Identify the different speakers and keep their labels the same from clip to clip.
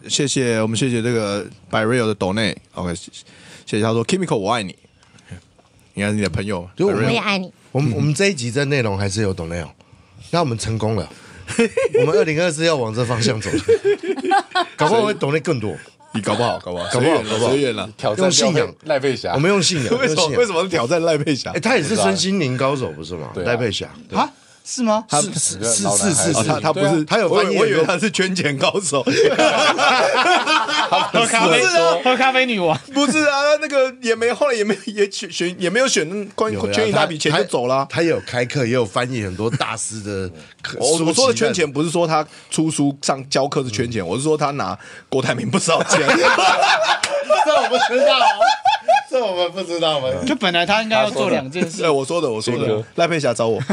Speaker 1: 谢谢我们谢谢这个 By Real 的抖内 ，OK， 谢谢他说 Kimiko 我爱你，应该是你的朋友，
Speaker 2: 就
Speaker 3: 我也爱你。
Speaker 2: 我们这一集的内容还是有抖内哦，那我们成功了，我们2024要往这方向走，搞不好会抖内更多。
Speaker 1: 你搞不好，随缘了，
Speaker 4: 挑战
Speaker 2: 用信仰
Speaker 4: 赖佩霞，
Speaker 2: 我们用信仰，
Speaker 1: 为什么是挑战赖佩霞？
Speaker 2: 他也是身心灵高手不是吗？赖佩霞
Speaker 5: 啊，是吗？
Speaker 2: 是，
Speaker 1: 他不是，
Speaker 2: 他有翻译，
Speaker 1: 我以为他是圈钱高手。
Speaker 5: 喝咖啡女王
Speaker 1: 不是啊，那个也没后来也没有选关于圈一大笔钱就走了。
Speaker 2: 他也有开课，也有翻译很多大师的。
Speaker 1: 我说的圈钱不是说他出书上教课是圈钱，我是说他拿郭台铭不少钱。
Speaker 2: 这我不知道，这我们不知道吗？
Speaker 5: 就本来他应该要做2件事。
Speaker 1: 对，我说的，赖佩霞找我。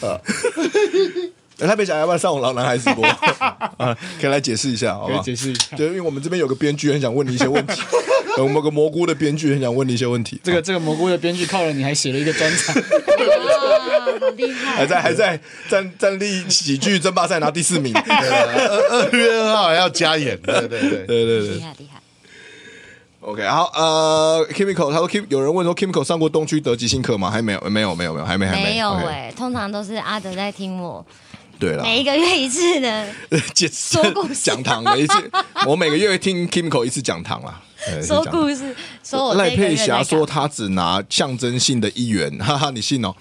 Speaker 1: 赖佩霞要不要上我老男孩直播啊？可以来解释一下，好不好？
Speaker 5: 可以解释一下。
Speaker 1: 就因为我们这边有个编剧很想问你一些问题，我们有个蘑菇的编剧很想问你一些问题。
Speaker 5: 这个蘑菇的编剧靠了你还写了一个专场，
Speaker 3: 哇，好厉害！
Speaker 1: 还在战力喜剧争霸赛拿第4名。
Speaker 2: 2月2号还要加演，对，
Speaker 3: 厉害。
Speaker 1: OK， 好，Kimiko， 他说有人问说 Kimiko 上过东区德即兴课吗？还没有，还没。
Speaker 3: 没有通常都是阿德在听我。
Speaker 1: 对了，
Speaker 3: 每一个月一次的说故事
Speaker 1: 讲堂的一次，我每个月听 Kimiko 一次讲堂啦。
Speaker 3: 说故事，说我
Speaker 1: 赖佩霞说他只拿象征性的1元，哈哈，你信哦？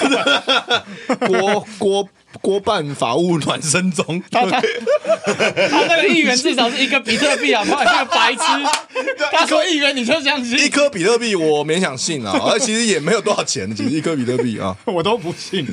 Speaker 1: 郭办法务暖身中，
Speaker 5: 他那个1元至少是1个比特币啊，不然这个白痴。他说1元你就相信
Speaker 1: ？1颗比特币我勉强信啊，而其实也没有多少钱，其实1颗比特币啊，
Speaker 5: 我都不信。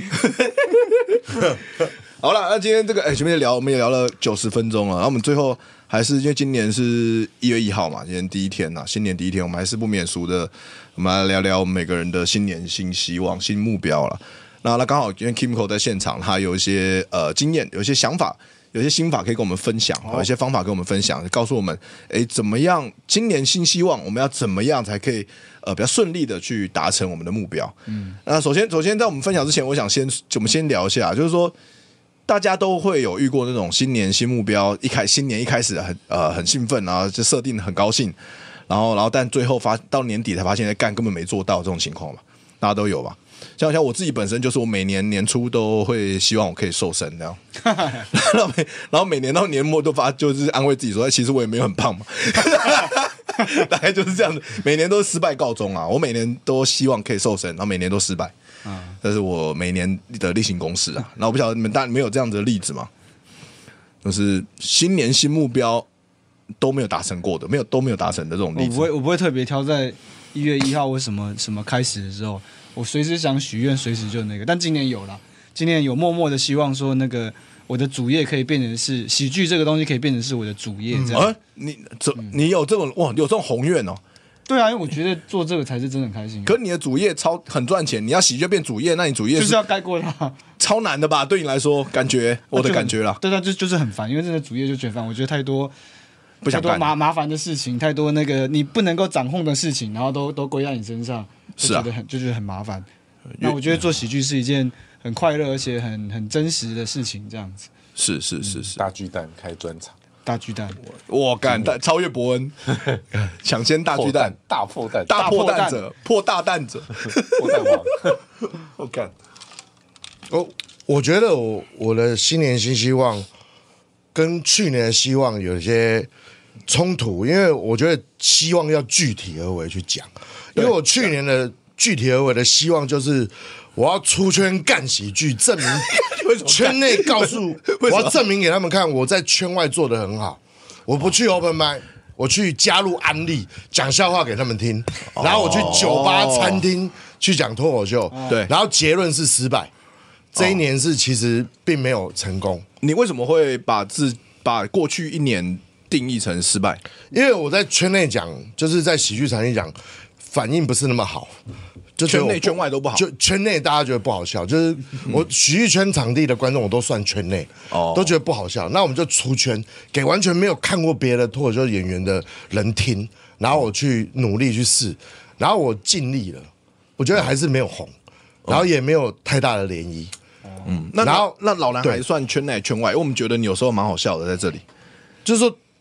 Speaker 1: 好了，那今天这个前面我们也聊了90分钟了，然后我们最后还是因为今年是1月1号嘛，今天第一天呐，新年第一天，我们还是不免俗的，我们来聊聊我们每个人的新年新希望、新目标了。那刚好因为 Kimiko 在现场，他有一些经验，有一些想法，有一些心法可以跟我们分享，有一些方法跟我们分享，告诉我们怎么样今年新希望，我们要怎么样才可以比较顺利的去达成我们的目标。那首先在我们分享之前，我想我们先聊一下，就是说大家都会有遇过那种新年新目标，新年一开始很兴奋，然后就设定很高兴，然后但最后到年底才发现根本没做到这种情况嘛，大家都有吧？像我自己本身就是我每年年初都会希望我可以瘦身这样，然后每年到年末都就是安慰自己说，其实我也没有很胖嘛，大概就是这样子，每年都是失败告终啊。我每年都希望可以瘦身，然后每年都失败，这是我每年的例行公事啊。那我不晓得你们大家没有这样子的例子吗？就是新年新目标都没有达成过的，都没有达成的这种例子。
Speaker 5: 我不会特别挑在1月1号或什么开始的时候。我随时想许愿，随时就那个。但今年有了，今年有默默的希望说，那个我的主业可以变成是喜剧这个东西，可以变成是我的主业这样。
Speaker 1: 你有这种有这种宏愿哦？
Speaker 5: 对啊，因为我觉得做这个才是真的很开心。
Speaker 1: 可是你的主业很赚钱，你要喜剧变主业，那你主业
Speaker 5: 就是要盖过它，
Speaker 1: 超难的吧？对你来说，我的感觉啦。
Speaker 5: 对啊，就是很烦，因为真的主业就觉得烦，我觉得太多。
Speaker 1: 不想干
Speaker 5: 太多麻烦的事情，太多那个你不能够掌控的事情，然后都归在你身上，就觉得很麻烦。那我觉得做喜剧是一件很快乐而且很真实的事情，这样子。
Speaker 1: 是。
Speaker 4: 大巨蛋开专场，
Speaker 5: 大巨蛋，
Speaker 1: 我干超越伯恩，抢先大巨蛋，
Speaker 4: 大破蛋
Speaker 1: 者，破大蛋者，
Speaker 4: 破蛋王。
Speaker 1: 我干。
Speaker 2: 我觉得我的新年新希望跟去年的希望有些冲突，因为我觉得希望要具体而为去讲，因为我去年的具体而为的希望就是我要出圈干喜剧，证明圈内我要证明给他们看我在圈外做得很好，我不去 open mic， 我去加入安利讲笑话给他们听，然后我去酒吧餐厅去讲脱口秀，
Speaker 1: 对，
Speaker 2: 然后结论是失败。这一年是其实并没有成功。
Speaker 1: 你为什么会把过去1年定义成失败？
Speaker 2: 因为我在圈内讲，就是在喜剧场里讲，反应不是那么好，就
Speaker 1: 圈内圈外都不好。
Speaker 2: 就圈内大家觉得不好笑，就是我喜剧圈场地的观众我都算圈内，都觉得不好笑。那我们就出圈，给完全没有看过别的脱口秀演员的人听，然后我去努力去试，然后我尽力了，我觉得还是没有红，然后也没有太大的涟漪。
Speaker 1: 那老男孩算圈内圈外，因为我们觉得你有时候蛮好笑的，在这里，
Speaker 2: 就是说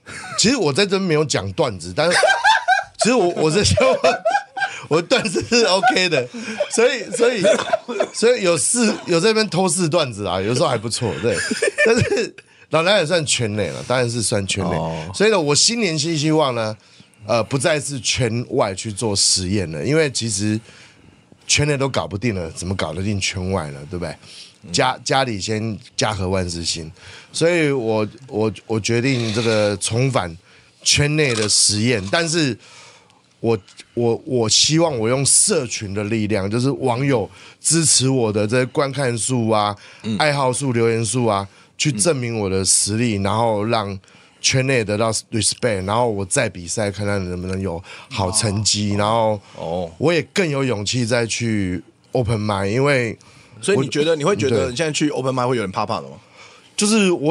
Speaker 2: 其实我在这边没有讲段子，但是其实我是说我段子是 OK 的，所以有在这边偷试段子啊，有时候还不错，对。但是老梁也算圈内了，当然是算圈内。所以呢，我新年新希望呢，不再是圈外去做实验了，因为其实圈内都搞不定了，怎么搞得定圈外呢？对不对？家里先家和万事兴，所以我决定这个重返圈内的实验，但是我希望我用社群的力量，就是网友支持我的这些观看数啊、爱好数、留言数啊，去证明我的实力，然后让圈内得到 respect， 然后我再比赛看看能不能有好成绩，然后我也更有勇气再去 open mic， 因为。
Speaker 1: 所以你会觉得你现在去 open mic 会有点怕怕的吗？
Speaker 2: 就是我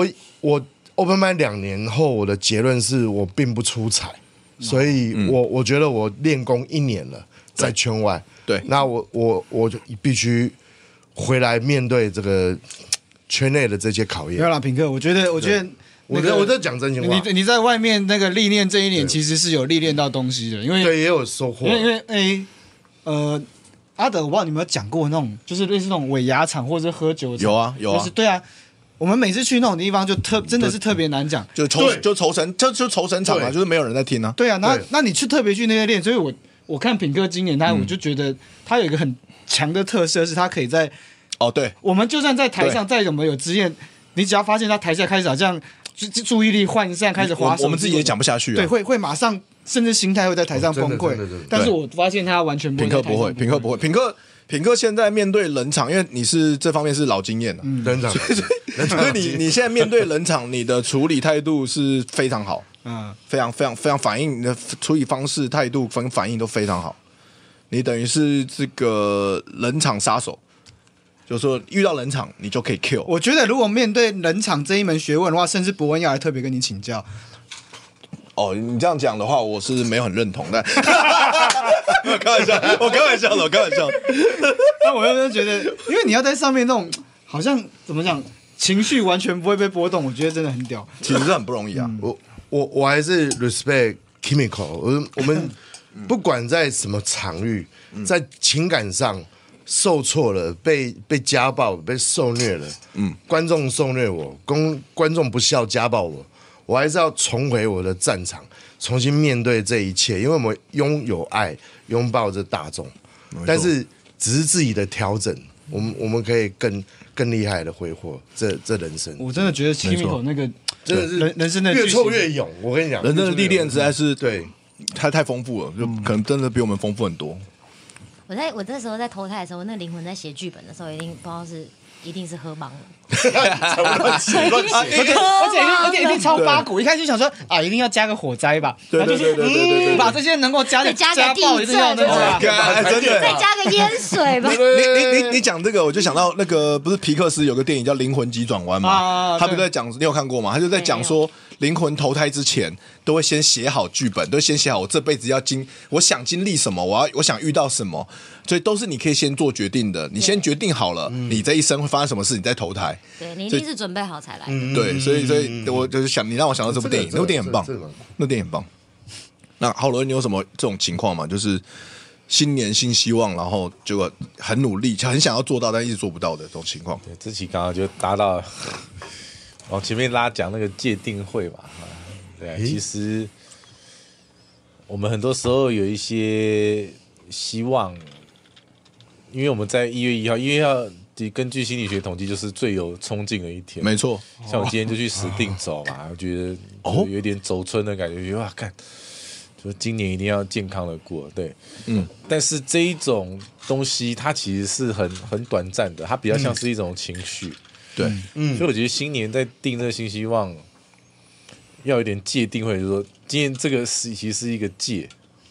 Speaker 2: open mic 2年后，我的结论是我并不出彩，所以我觉得我练功1年了，在圈外，
Speaker 1: 对，
Speaker 2: 那我就必须回来面对这个圈内的这些考验。
Speaker 5: 没有啦，品客，我觉得我
Speaker 2: 在讲真心话，
Speaker 5: 你在外面那个历练这一年，其实是有历练到东西的，因为
Speaker 2: 对也有收获，
Speaker 5: 因为阿德，我不知道你有没有讲过那种，就是类似那种尾牙场或者是喝酒场，
Speaker 1: 有啊，
Speaker 5: 就是对啊，我们每次去那种地方就真的是特别难讲，
Speaker 1: 就酬神场啊，就是没有人在听啊。
Speaker 5: 对啊，那你去特别去那些练，所以我看品客今年我就觉得他有一个很强的特色，是他可以在
Speaker 1: 对，
Speaker 5: 我们就算在台上再怎么有经验，你只要发现他台下开始好像注意力涣散，开始滑手，
Speaker 1: 我们自己也讲不下去啊。
Speaker 5: 对，会马上。甚至心态会在台上崩溃，但是我发现他完全不会。
Speaker 1: 品客不会，品客现在面对冷场，因为你是这方面是老经验了，
Speaker 2: 冷场，
Speaker 1: 所以你现在面对冷场，你的处理态度是非常好，非常反应，你的处理方式、态度跟反应都非常好，你等于是这个冷场杀手。就是说，遇到冷场你就可以 kill。
Speaker 5: 我觉得如果面对冷场这一门学问的话，甚至伯恩要来特别跟你请教。
Speaker 1: 你这样讲的话，我是没有很认同的。我开玩笑的。
Speaker 5: 但我又觉得，因为你要在上面那种，好像怎么讲，情绪完全不会被波动，我觉得真的很屌。
Speaker 1: 其实是很不容易啊。
Speaker 2: 我还是 respect Kimiko。我们不管在什么场域，在情感上受挫了，被家暴、被受虐了，观众受虐我，观众不孝家暴我还是要重回我的战场，重新面对这一切，因为我们拥有爱，拥抱着大众，但是只是自己的调整，我们可以更厉害的挥霍这人生。
Speaker 5: 我真的觉得 Kimiko 那个
Speaker 2: 真的是
Speaker 5: 人生的
Speaker 2: 越挫越勇，我跟你讲，
Speaker 1: 人生的历练实在是
Speaker 2: 对，
Speaker 1: 太丰富了，就可能真的比我们丰富很多。
Speaker 3: 我那时候在投胎的时候，那灵魂在写剧本的时候，一定是喝茫了，
Speaker 5: 而且一定超八股，一开始就想说一定要加个火灾吧，对，把这些能够加个
Speaker 3: 家
Speaker 5: 暴一定要那个，
Speaker 1: 真的
Speaker 3: 再加个淹水吧。
Speaker 1: 你讲这个，我就想到那个不是皮克斯有个电影叫《灵魂急转弯》嘛，他不是在讲，你有看过吗？他就在讲说，灵魂投胎之前都会先写好剧本，都先写好我这辈子我想经历什么，我想遇到什么，所以都是你可以先做决定的。你先决定好了，你这一生会发生什么事，你再投胎。
Speaker 3: 对，你一定是准备好才来的。
Speaker 1: 对，所以我就是想，你让我想到这部电影，那部电影很棒，那电影很棒。那浩伦，你有什么这种情况吗？就是新年新希望，然后结果很努力，很想要做到，但一直做不到的这种情况。
Speaker 4: 对，志奇刚刚就搭到往前面拉讲那个界定会嘛，对啊，其实我们很多时候有一些希望，因为我们在1月1号，根据心理学统计，就是最有冲劲的一天。
Speaker 1: 没错，
Speaker 4: 像我今天就去死定走嘛，我觉得有点走春的感觉，哇，看，就今年一定要健康的过，对，但是这一种东西它其实是很短暂的，它比较像是一种情绪。
Speaker 1: 对，
Speaker 4: 所以我觉得新年在定这个新希望，要有点界定，或者说今年这个其实是一个界，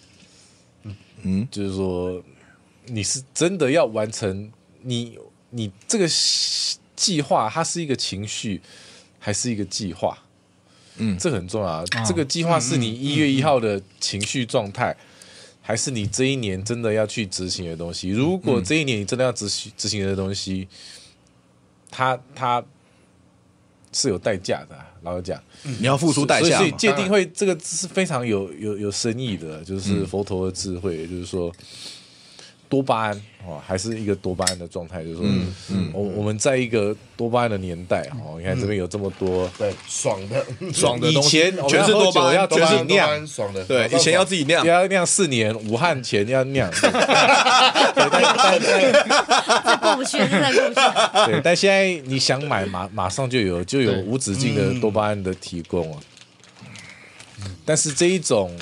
Speaker 4: 就是说你是真的要完成你这个计划，它是一个情绪还是一个计划？这很重要。这个计划是你1月1号的情绪状态，还是你这一年真的要去执行的东西？如果这一年你真的要执行的东西，它是有代价的、老实讲，
Speaker 1: 你要付出代价嘛。
Speaker 4: 所以界定会这个是非常有深意的，就是佛陀的智慧，也就是说多巴胺还是一个多巴胺的状态，就是说，我们在一个多巴胺的年代你看这边有这么多
Speaker 2: 对爽的
Speaker 4: 以
Speaker 1: 爽的东西
Speaker 4: 前
Speaker 1: 全是多巴胺，
Speaker 4: 要自己
Speaker 1: 全是
Speaker 4: 酿，
Speaker 2: 爽的，
Speaker 1: 对，以前要自己酿，
Speaker 4: 要酿4年，武汉前要酿，
Speaker 3: 这过不去，真的过不去。
Speaker 4: 对，但现在你想买马上就有无止境的多巴胺的提供啊。但是这一种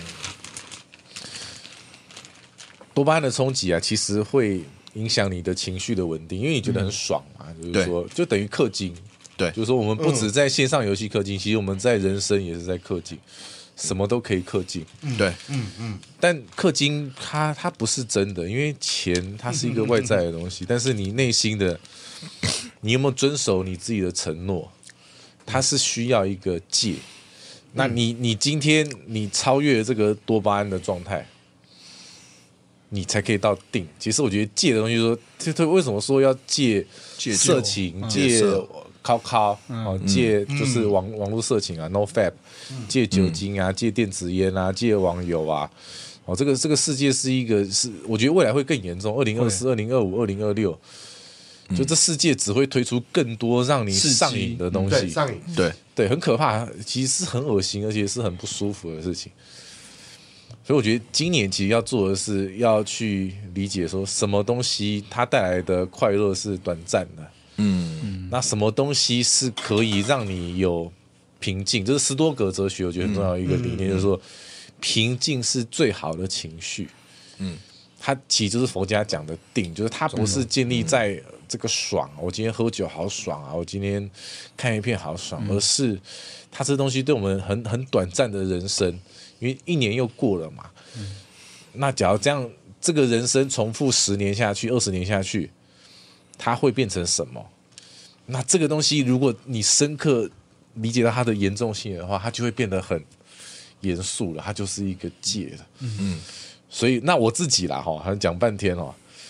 Speaker 4: 多巴胺的冲击啊，其实会影响你的情绪的稳定，因为你觉得很爽嘛，就是说就等于氪金。
Speaker 1: 对，
Speaker 4: 就是说我们不止在线上游戏氪金，其实我们在人生也是在氪金，什么都可以氪金。
Speaker 1: 对，
Speaker 4: 但氪金它不是真的，因为钱它是一个外在的东西，但是你内心的，你有没有遵守你自己的承诺，它是需要一个戒。那你今天你超越这个多巴胺的状态，你才可以到定。其实我觉得戒的东西说，为什么说要戒色情、戒靠戒就是网络色情啊 ，no fap， 戒酒精啊，戒电子烟啊，戒网友啊。这个世界是我觉得未来会更严重。2024、2025、2026，就这世界只会推出更多让你上瘾的东西，
Speaker 2: 上瘾，
Speaker 4: 对，很可怕，其实是很恶心，而且是很不舒服的事情。所以我觉得今年其实要做的是要去理解说什么东西它带来的快乐是短暂的，那什么东西是可以让你有平静，这是斯多葛哲学我觉得很重要的一个理念，就是说平静是最好的情绪。它其实就是佛家讲的定，就是它不是建立在这个爽，我今天喝酒好爽啊，我今天看一片好爽，而是它这东西对我们很短暂的人生，因为1年又过了嘛。那假如这样，这个人生重复10年下去、20年下去，它会变成什么？那这个东西，如果你深刻理解到它的严重性的话，它就会变得很严肃了，它就是一个戒了。所以那我自己啦，好像讲半天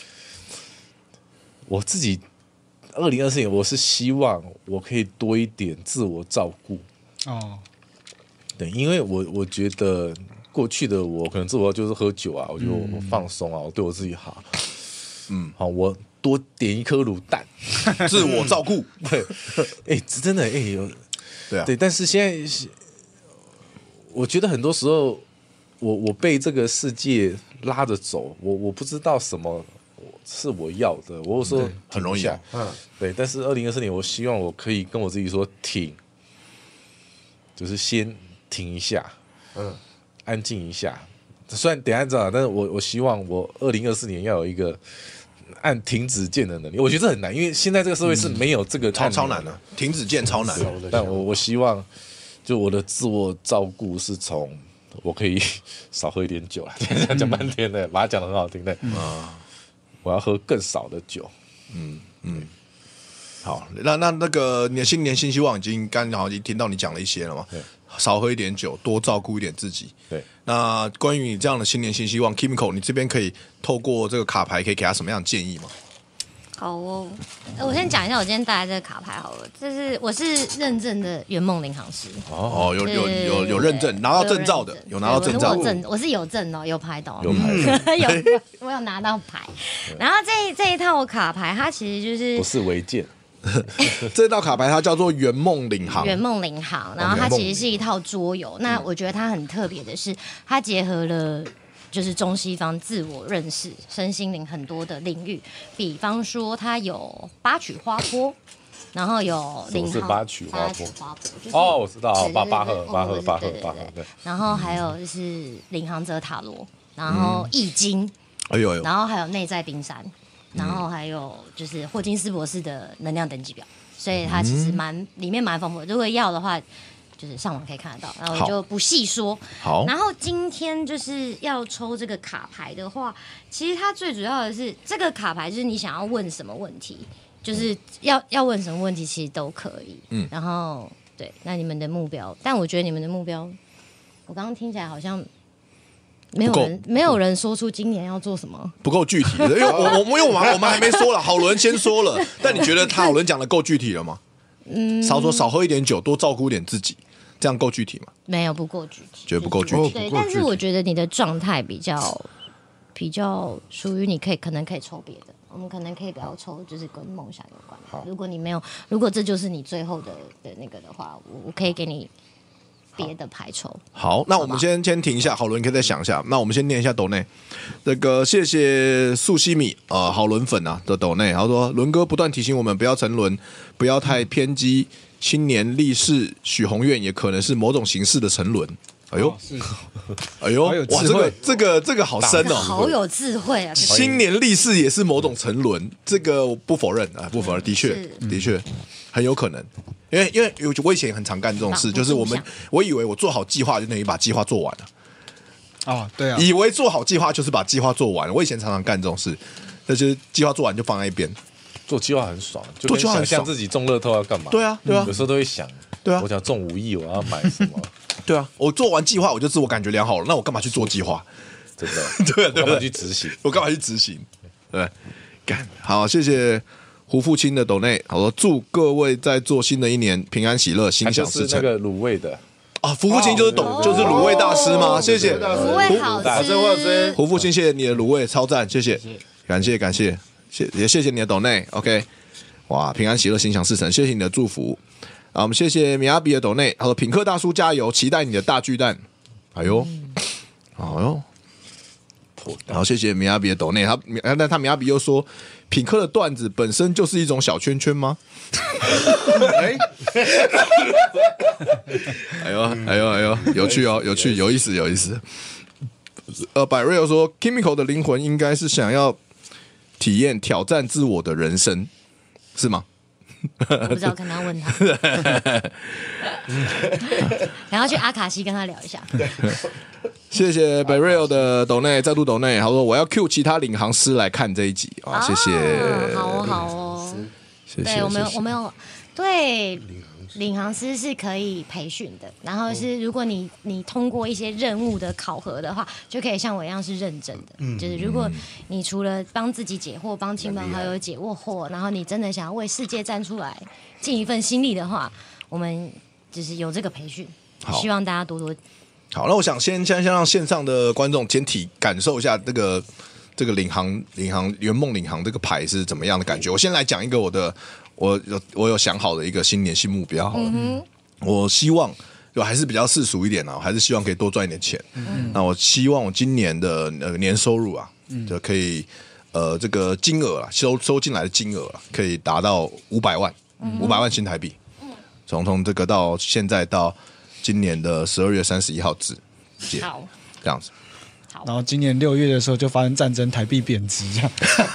Speaker 4: 我自己2024年我是希望我可以多一点自我照顾。对，因为我觉得过去的我可能自我就是喝酒啊，我觉得我放松啊，我对我自己好。好，我多点一颗卤蛋，
Speaker 1: 自我照顾。
Speaker 4: 对，真的有，
Speaker 1: 对啊，
Speaker 4: 对，但是现在我觉得很多时候我被这个世界拉着走，我不知道什么是我要的，我有时候
Speaker 1: 很容易
Speaker 4: 对，但是2024年我希望我可以跟我自己说停，就是先停一下，安静一下。虽然等一下知道，但是我希望我2024年要有一个按停止键的能力。我觉得这很难，因为现在这个社会是没有这个
Speaker 1: 超难的，停止键超难。
Speaker 4: 但我希望，就我的自我照顾是从我可以少喝一点酒了，讲半天的，把它讲得很好听的。我要喝更少的酒。
Speaker 1: 好，那个你的新年新希望已经刚好已经听到你讲了一些了嘛？少喝一点酒，多照顾一点自己。
Speaker 4: 对，
Speaker 1: 那关于你这样的新年新希望 ，Kimiko， 你这边可以透过这个卡牌，可以给他什么样的建议吗？
Speaker 3: 好哦，我先讲一下我今天带来这个卡牌好了，我是认证的圆梦领航师。
Speaker 1: 有认证，拿到证照的，有拿到证照。
Speaker 3: 我是有证哦，有牌的，
Speaker 4: 有牌，
Speaker 3: 我有拿到牌。然后这一套卡牌，它其实就是
Speaker 4: 不是违建。
Speaker 1: 这道卡牌它叫做圆梦领航，
Speaker 3: 圆梦领航，然后它其实是一套桌游。那我觉得它很特别的是，它结合了就是中西方自我认识、身心灵很多的领域。比方说，它有8曲花坡，然后有领航
Speaker 4: 8曲花坡，
Speaker 3: 就是
Speaker 4: 我知道，八赫，对。
Speaker 3: 然后还有就是领航者塔罗，然后易经，然后还有内在冰山。然后还有就是霍金斯博士的能量等级表，所以它其实里面蛮丰富的。如果要的话，就是上网可以看得到，然后我就不细说。
Speaker 1: 好，
Speaker 3: 然后今天就是要抽这个卡牌的话，其实它最主要的是这个卡牌就是你想要问什么问题，就是要问什么问题，其实都可以。然后对，那你们的目标，但我觉得你们的目标，我刚刚听起来好像。没有人说出今年要做什么，
Speaker 1: 不够具体的，因为我们还没说了，好伦先说了，但你觉得好伦讲的够具体了吗？ 少喝一点酒，多照顾一点自己，这样够具体吗？
Speaker 3: 没有不够具体，
Speaker 1: 觉得不够具体。
Speaker 3: 对，但是我觉得你的状态比较属于你可能可以抽别的，我们可能可以不要抽就是跟梦想有关的。如果你没有，如果这就是你最后的那个的话，我可以给你别的牌抽。
Speaker 1: 好，那我们先停一下，好伦你可以再想一下。那我们先念一下斗内，那个谢谢素西米好伦粉啊的斗内，他说伦哥不断提醒我们不要沉沦，不要太偏激，青年立誓许宏愿也可能是某种形式的沉沦。哎呦，哎呦，
Speaker 5: 好有
Speaker 1: 哇，
Speaker 5: 智慧
Speaker 1: 这个好深哦，
Speaker 3: 好有智慧啊！
Speaker 1: 青年立誓也是某种沉沦，这个我不否认啊，不否认，的确很有可能。因为我以前也很常干这种事，就是我以为我做好计划就等于把计划做完了。
Speaker 5: 哦，对啊，
Speaker 1: 以为做好计划就是把计划做完。我以前常常干这种事，那就是计划做完就放在一边。
Speaker 4: 做计划很爽，就
Speaker 1: 做计划很爽
Speaker 4: 想象自己中乐透要干嘛。
Speaker 1: 对啊，
Speaker 4: 有时候都会想，
Speaker 1: 对啊
Speaker 4: 我想中5亿，我要买什么？
Speaker 1: 对啊，我做完计划我就自我感觉良好了，那我干嘛去做计划？
Speaker 4: 真的，
Speaker 1: 对啊，
Speaker 4: 我干嘛去执行？
Speaker 1: 我干嘛去执行？对，干好，谢谢胡父亲的斗内，好说祝各位在做新的一年平安喜乐，心
Speaker 4: 他就
Speaker 1: 想事成。
Speaker 4: 是那个卤味的，
Speaker 1: 啊，胡父亲就是就是卤味大师吗？谢谢
Speaker 3: 卤味好吃，
Speaker 1: 胡父亲，谢谢你的卤味超赞，谢谢，感谢，也谢谢你的斗内 ，OK， 哇，平安喜乐，心想事成，谢谢你的祝福。啊，我们谢谢米亚比的斗内，他说品客大叔加油，期待你的大巨蛋。哎呦，好，谢谢米亚比的斗内，但他米亚比又说，品客的段子本身就是一种小圈圈吗？哎呦，有趣哦，有意思。百瑞又说 ，Kimiko 的灵魂应该是想要体验挑战自我的人生，是吗？
Speaker 3: 我不知道，可能要问他。然后去阿卡西跟他聊一下。
Speaker 1: 谢谢北瑞欧的斗内，再度斗内，他说我要 cue 其他领航师来看这一集啊，谢谢。
Speaker 3: 好哦，
Speaker 1: 谢谢。
Speaker 3: 对，我们有对。领航师是可以培训的，然后是如果你通过一些任务的考核的话，就可以像我一样是认证的。就是如果你除了帮自己解惑、帮亲朋好友解惑，然后你真的想要为世界站出来、尽一份心力的话，我们就是有这个培训，希望大家多多。
Speaker 1: 好，那我想先让线上的观众先感受一下这个领航圆梦领航这个牌是怎么样的感觉。我先来讲一个我有想好的一个新年新目标好了。我希望还是比较世俗一点啊，我还是希望可以多赚一点钱。那我希望我今年的年收入啊，就可以这个金额啊，收进来的金额啊，可以达到500万新台币。从这个到现在到今年的12月31号止，
Speaker 3: 好，
Speaker 1: 这样子。
Speaker 5: 然后今年6月的时候就发生战争，台币贬值，这样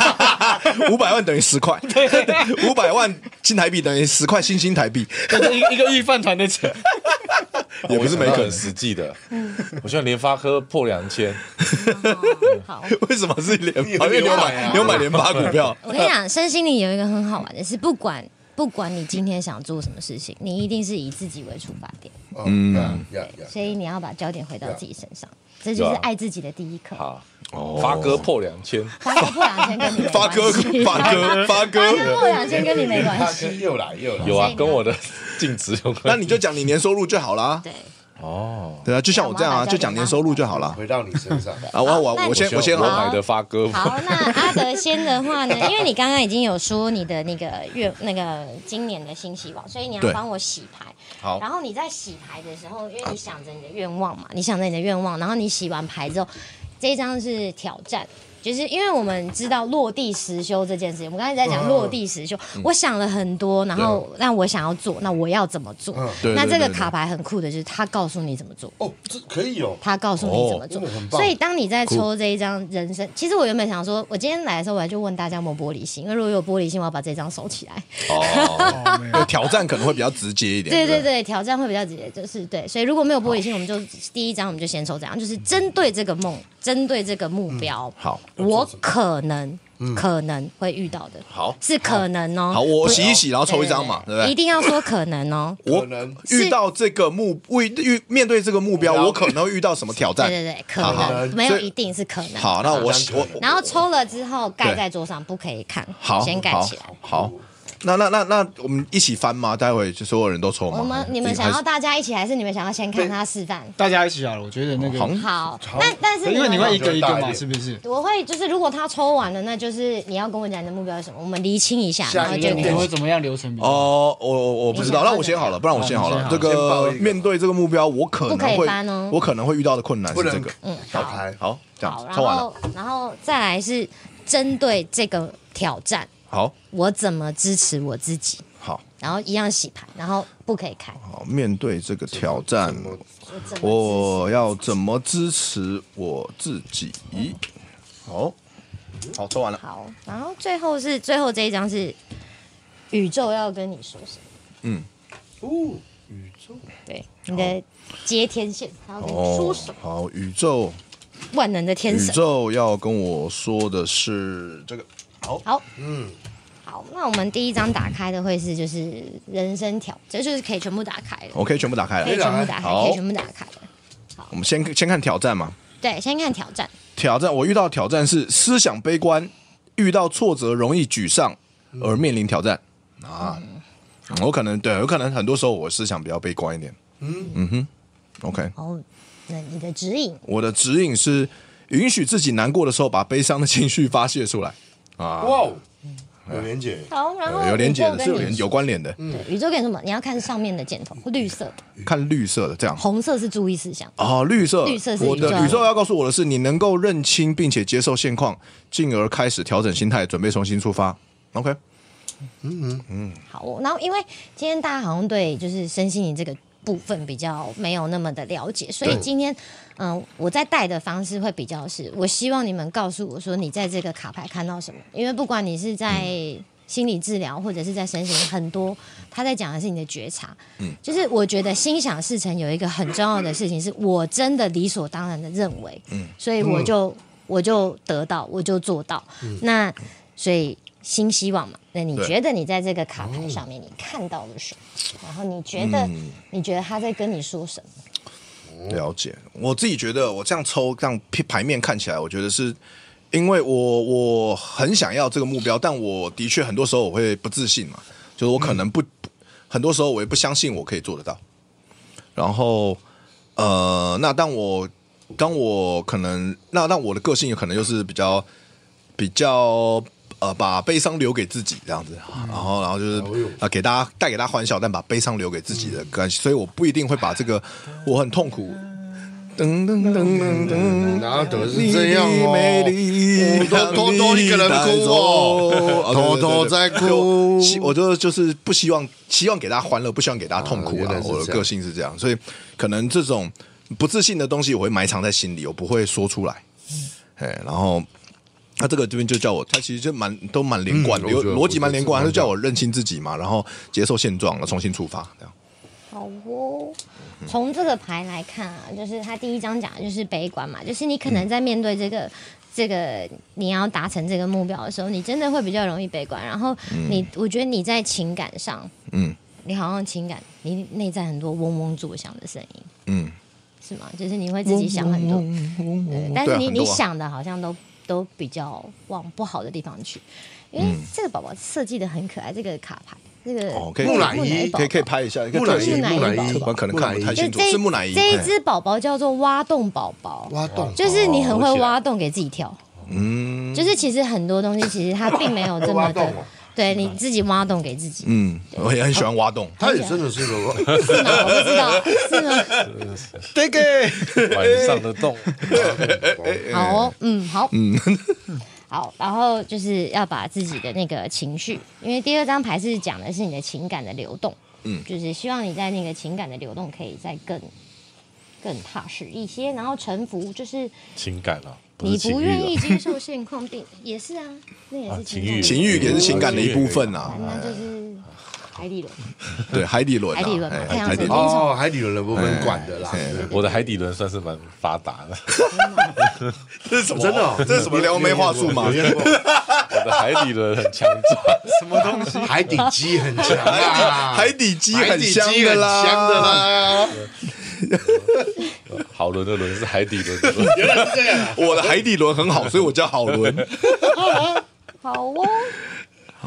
Speaker 1: 500万等于10块，500万新台币等于10块新台币，
Speaker 5: 一个预饭团的钱，
Speaker 1: 也不是没可能
Speaker 4: 很实际的。我希望联发科破2000。
Speaker 3: 好，
Speaker 1: 为什么是联发？因为你有买联发股票。
Speaker 3: 我跟你讲，身心里有一个很好玩的是，不管你今天想做什么事情，你一定是以自己为出发点。所以你要把焦点回到自己身上，这就是爱自己的第一课。
Speaker 4: 好，发哥破2000，
Speaker 3: 发哥破2000跟你没
Speaker 1: 发哥
Speaker 3: 破2000跟你没关系。
Speaker 2: 又来，
Speaker 4: 有啊，跟我的净值有关系。
Speaker 1: 那你就讲你年收入就好啦。
Speaker 3: 对。
Speaker 1: 对啊，就像我这样啊，就讲年收入就好了。
Speaker 2: 回到你身上
Speaker 1: 啊，我先
Speaker 4: 我买的发哥。
Speaker 3: 好，那阿德先的话呢，因为你刚刚已经有说你的那个今年的新希望，所以你要帮我洗牌。
Speaker 1: 好。
Speaker 3: 然后你在洗牌的时候，因为你想着你的愿望嘛，然后你洗完牌之后，这一张是挑战。就是因为我们知道落地实修这件事情，我们刚才在讲落地实修，我想了很多，然后让我想要做，那我要怎么做？那这个卡牌很酷的就是他告诉你怎么做。
Speaker 2: 哦，这可以哦。
Speaker 3: 他告诉你怎么做，所以当你在抽这一张人生，其实我原本想说，我今天来的时候我还就问大家有没有玻璃心，因为如果有玻璃心，我要把这张收起来。
Speaker 1: 挑战可能会比较直接一点。
Speaker 3: 对，挑战会比较直接，就是对。所以如果没有玻璃心，我们就第一张我们就先抽这样，就是针对这个梦，针对这个目标。
Speaker 1: 好。
Speaker 3: 我可能会遇到的，
Speaker 1: 好
Speaker 3: 是可能哦。
Speaker 1: 好，我洗一洗，然后抽一张嘛，对不对？
Speaker 3: 一定要说可能哦。
Speaker 1: 我遇到这个面对这个目标，我可能会遇到什么挑战？
Speaker 3: 对，可能没有一定是可能。
Speaker 1: 好，那我
Speaker 3: 然后抽了之后盖在桌上，不可以看，
Speaker 1: 好，
Speaker 3: 先盖起来。
Speaker 1: 好， 那我们一起翻吗？待会就所有人都抽吗？
Speaker 3: 你们想要大家一起，还是你们想要先看他示范？
Speaker 5: 大家一起好了，我觉得那个
Speaker 3: 好，但是
Speaker 5: 因为你会一个一个嘛，
Speaker 2: 大一点
Speaker 5: 是不是？
Speaker 3: 我会就是如果他抽完了，那就是你要跟我讲你的目标是什么，我们厘清一下，然后就
Speaker 5: 你会怎么样流程比较好？
Speaker 1: 哦，我不知道，那我先好了，不然我先好了。这个面对这个目标，我可能
Speaker 3: 不可以
Speaker 1: 会
Speaker 3: 翻哦
Speaker 1: 我可能会遇到的困难是这个。
Speaker 2: 打开，
Speaker 1: 好，这
Speaker 3: 好，
Speaker 1: 样抽完了。
Speaker 3: 然后再来是针对这个挑战，
Speaker 1: 好，
Speaker 3: 我怎么支持我自己，
Speaker 1: 好，
Speaker 3: 然后一样洗牌，然后不可以开，
Speaker 1: 好，面对这个挑战，
Speaker 3: 我怎么
Speaker 1: 我要怎么支持我自己？好，抽完了。
Speaker 3: 好，然后最后这一张是宇宙要跟你说什么？
Speaker 2: 宇宙
Speaker 3: 对，你的接天线，他要跟你说什么？
Speaker 1: 好，宇宙
Speaker 3: 万能的天神。
Speaker 1: 要跟我说的是这个。
Speaker 3: 好，好，那我们第一张打开的会是就是人生挑，这就是可以全部打开的，
Speaker 1: 我可以全部打开
Speaker 3: 可以
Speaker 1: 了。
Speaker 3: 全部打开，
Speaker 1: 好
Speaker 3: 可以全部打开的。
Speaker 1: 我们先看挑战嘛。
Speaker 3: 对，先看挑战。
Speaker 1: 挑战我遇到的挑战是思想悲观，遇到挫折容易沮丧，而面临挑战啊。我可能很多时候我思想比较悲观一点。OK。
Speaker 3: 哦，那你的指引？
Speaker 1: 我的指引是允许自己难过的时候，把悲伤的情绪发泄出来啊。
Speaker 2: 哇，有连结，
Speaker 3: 好，然后
Speaker 1: 有连结的，
Speaker 3: 宇宙跟你
Speaker 1: 有关联的。
Speaker 3: 对，宇宙跟你说什么？你要看上面的箭头，绿色的，
Speaker 1: 看绿色的这样。
Speaker 3: 红色是注意事项。
Speaker 1: 哦，绿色我
Speaker 3: 绿色是宇宙
Speaker 1: 的宇宙要告诉我的是，你能够认清并且接受现况，进而开始调整心态，准备重新出发。OK。
Speaker 3: 好，然后因为今天大家好像对就是身心灵这个部分比较没有那么的了解，所以今天我在带的方式会比较是，我希望你们告诉我说你在这个卡牌看到什么，因为不管你是在心理治疗或者是在身心灵，很多他在讲的是你的觉察。就是我觉得心想事成有一个很重要的事情，是我真的理所当然的认为，所以我就得到，我就做到。那所以新希望嘛，那你觉得你在这个卡牌上面你看到了什么？然后你觉得他在跟你说什么？
Speaker 1: 了解，我自己觉得我这样抽，这样牌面看起来，我觉得是因为我很想要这个目标，但我的确很多时候我会不自信嘛，就是我可能很多时候我也不相信我可以做得到。然后那当我可能那我的个性可能就是比较把悲伤留给自己这样子，然后就是带给大家欢笑，但把悲伤留给自己的关系，所以我不一定会把这个我很痛苦。噔噔噔噔噔，
Speaker 2: 哪得是这样哦？
Speaker 1: 美丽
Speaker 2: 我都偷偷一个人哭哦，偷偷在哭。
Speaker 1: 我就是不希望给大家欢乐，不希望给大家痛苦啊。我的个性是这样，所以可能这种不自信的东西我会埋藏在心里，我不会说出来。然后。他这个这边就叫我，他其实就蛮连贯的，逻辑蛮连贯，他就叫我认清自己嘛，然后接受现状，重新出发，这样。
Speaker 3: 好哦，从这个牌来看啊，就是他第一章讲的就是悲观嘛，就是你可能在面对这个你要达成这个目标的时候，你真的会比较容易悲观，然后我觉得你在情感上，你好像情感你内在很多嗡嗡作响的声音，是吗？就是你会自己想很多，对，但是你想的好像都比较往不好的地方去，因为这个宝宝设计的很可爱，这个卡牌，这个
Speaker 2: 木乃伊
Speaker 1: 可以拍一下，
Speaker 2: 木乃伊，
Speaker 1: 可能看不太清楚，是木乃伊。
Speaker 3: 这一只宝宝叫做挖洞宝宝，
Speaker 2: 挖洞
Speaker 3: 就是你很会挖洞给自己跳，就是其实很多东西其实它并没有这么的。对，你自己挖洞给自己。
Speaker 1: 我也很喜欢挖洞。
Speaker 2: 他也真的是个，
Speaker 3: 是吗？我不知道，是吗？
Speaker 5: 这个
Speaker 4: 晚上的洞。
Speaker 3: 好，好，好，然后就是要把自己的那个情绪，因为第二张牌是讲的是你的情感的流动，就是希望你在那个情感的流动可以再更踏实一些，然后臣服，就是
Speaker 4: 情感啊。
Speaker 3: 你不愿意接受现况，并也是啊，那也是
Speaker 4: 情欲，
Speaker 1: 情欲也是情感的一部分啊。
Speaker 3: 那就是海底轮，
Speaker 1: 对，海底轮，
Speaker 3: 海底轮，太阳神经
Speaker 2: 哦，海底轮的部分管的啦。
Speaker 4: 我的海底轮算是蛮发达的。
Speaker 1: 这是什么？
Speaker 2: 真的？
Speaker 1: 这是什么撩妹话术吗？
Speaker 4: 我的海底轮很强壮，
Speaker 5: 什么东西？
Speaker 2: 海底肌很强啊，
Speaker 1: 海底肌很香的啦。
Speaker 4: 好轮的轮是海底轮的轮，
Speaker 2: 原来是这样。
Speaker 1: 我的海底轮很好，所以我叫好轮。
Speaker 3: 好哦，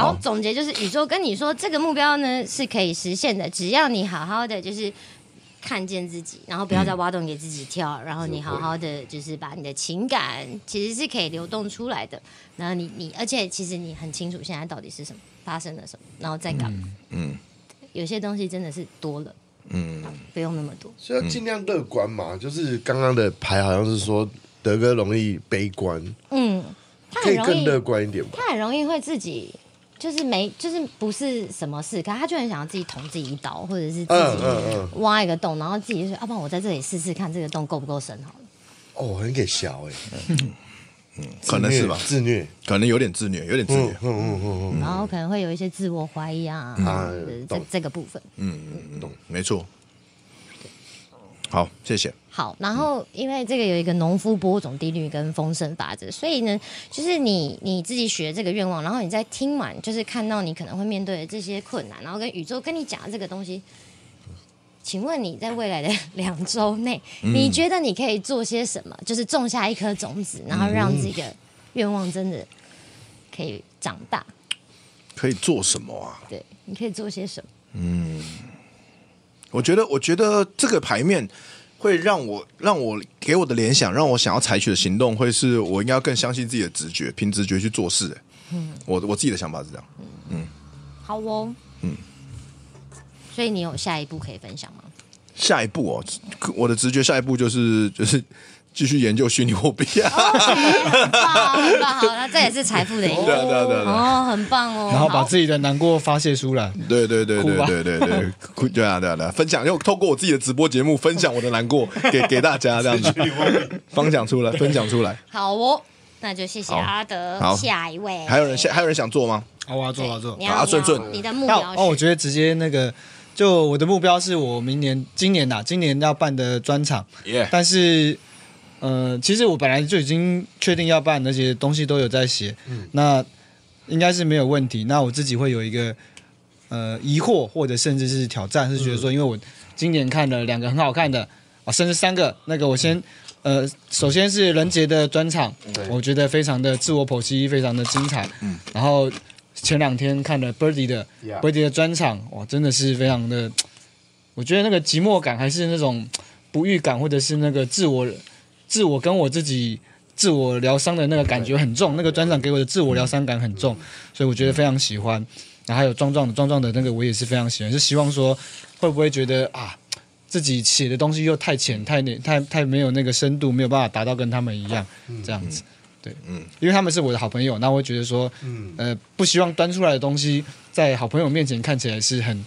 Speaker 3: 好，总结就是宇宙跟你说，这个目标呢是可以实现的，只要你好好的就是看见自己，然后不要再挖洞给自己跳，然后你好好的就是把你的情感其实是可以流动出来的。然后你，而且其实你很清楚现在到底是什么发生了什么，然后再干嘛。有些东西真的是多了，不用那么多，
Speaker 2: 所以要尽量乐观嘛。就是刚刚的牌好像是说德哥容易悲观，可以更乐观一点吧。
Speaker 3: 他很容易会自己。就是不是什么事，可他就很想要自己捅自己一刀，或者是自己挖一个洞，然后自己就说，要不然我在这里试试看这个洞够不够深好了。
Speaker 2: 哦，很给小
Speaker 1: 可能是吧，
Speaker 2: 自虐，
Speaker 1: 可能有点自虐，
Speaker 3: 然后可能会有一些自我怀疑啊，这个部分。
Speaker 1: 没错。好，谢谢。
Speaker 3: 好，然后因为这个有一个农夫播种定律跟丰盛法则，所以呢，就是你自己许的这个愿望，然后你在听完，就是看到你可能会面对的这些困难，然后跟宇宙跟你讲的这个东西，请问你在未来的2周内，你觉得你可以做些什么？就是种下一颗种子，然后让这个愿望真的可以长大。
Speaker 1: 可以做什么啊？
Speaker 3: 对，你可以做些什么？
Speaker 1: 我觉得这个牌面会让我给我的联想，让我想要采取的行动，会是我应该要更相信自己的直觉，凭直觉去做事。我自己的想法是这样。
Speaker 3: 好哦。所以你有下一步可以分享吗？
Speaker 1: 下一步哦，我的直觉下一步就是继续研究虚拟货币啊。
Speaker 3: 很棒，好，那这也是财富的一个。
Speaker 1: 对，
Speaker 3: 很棒哦。
Speaker 5: 然后把自己的难过发泄出来。
Speaker 1: 对，对啊，分享，又透过我自己的直播节目分享我的难过给大家，这样子分享出来。
Speaker 3: 好哦，那就谢谢阿德。
Speaker 1: 好，
Speaker 3: 下一位，
Speaker 1: 还有人想做吗？
Speaker 5: 我要做。
Speaker 1: 顺，
Speaker 3: 你的目标
Speaker 5: 我觉得直接那个。就我的目标是我今年要办的专场，但是其实我本来就已经确定要办，那些东西都有在写，那应该是没有问题。那我自己会有一个疑惑或者甚至是挑战，是觉得说，因为我今年看了2个很好看的甚至3个，那个我先首先是人杰的专场，我觉得非常的自我剖析，非常的精彩，然后。前2天看了 Birdy 的专场，哇，真的是非常的，我觉得那个寂寞感还是那种不育感，或者是那个自我跟我自己自我疗伤的那个感觉很重。那个专场给我的自我疗伤感很重，所以我觉得非常喜欢。然后还有壮壮的那个，我也是非常喜欢，是希望说会不会觉得自己写的东西又太浅太没有那个深度，没有办法达到跟他们一样这样子。对，因为他们是我的好朋友，那我会觉得说，不希望端出来的东西在好朋友面前看起来是很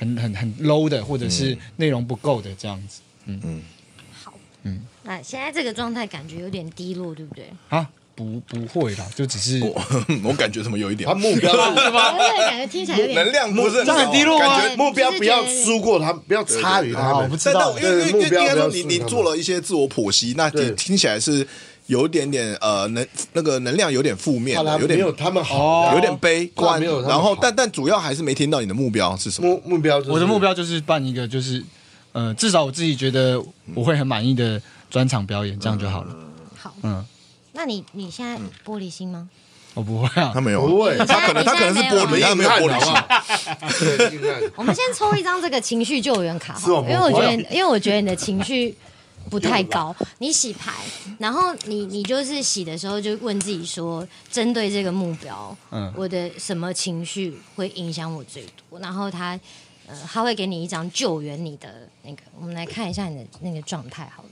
Speaker 5: low 的，或者是内容不够的这样子。
Speaker 3: 好，那现在这个状态感觉有点低落，对不对？
Speaker 5: 不会啦，就只是
Speaker 1: 我感觉怎么有一点，
Speaker 2: 他目标
Speaker 3: 是吗？感觉听起来有点
Speaker 1: 能量不是
Speaker 5: 很低落啊。
Speaker 1: 感觉
Speaker 2: 目标不要输过他，不要差于他们。
Speaker 5: 我不知道，
Speaker 1: 因为应该说你做了一些自我剖析，那听起来是。有点那个能量有点负面，有点
Speaker 2: 没有他们好，
Speaker 1: 有点悲观。
Speaker 2: 然
Speaker 1: 后但主要还是没听到你的目标是什么？
Speaker 2: 目标
Speaker 5: 我的目标就是办一个就是至少我自己觉得我会很满意的专场表演，这样就好了。
Speaker 3: 好，那你现在玻璃心吗？
Speaker 5: 我不会啊，
Speaker 1: 他没有，
Speaker 2: 不会，
Speaker 1: 他可能是玻璃，他没有玻璃心。
Speaker 3: 我们先抽一张这个情绪救援卡，因为我觉得你的情绪。不太高，你洗牌，然后你就是洗的时候就问自己说，针对这个目标，我的什么情绪会影响我最多？然后他会给你一张救援你的那个，我们来看一下你的那个状态好了。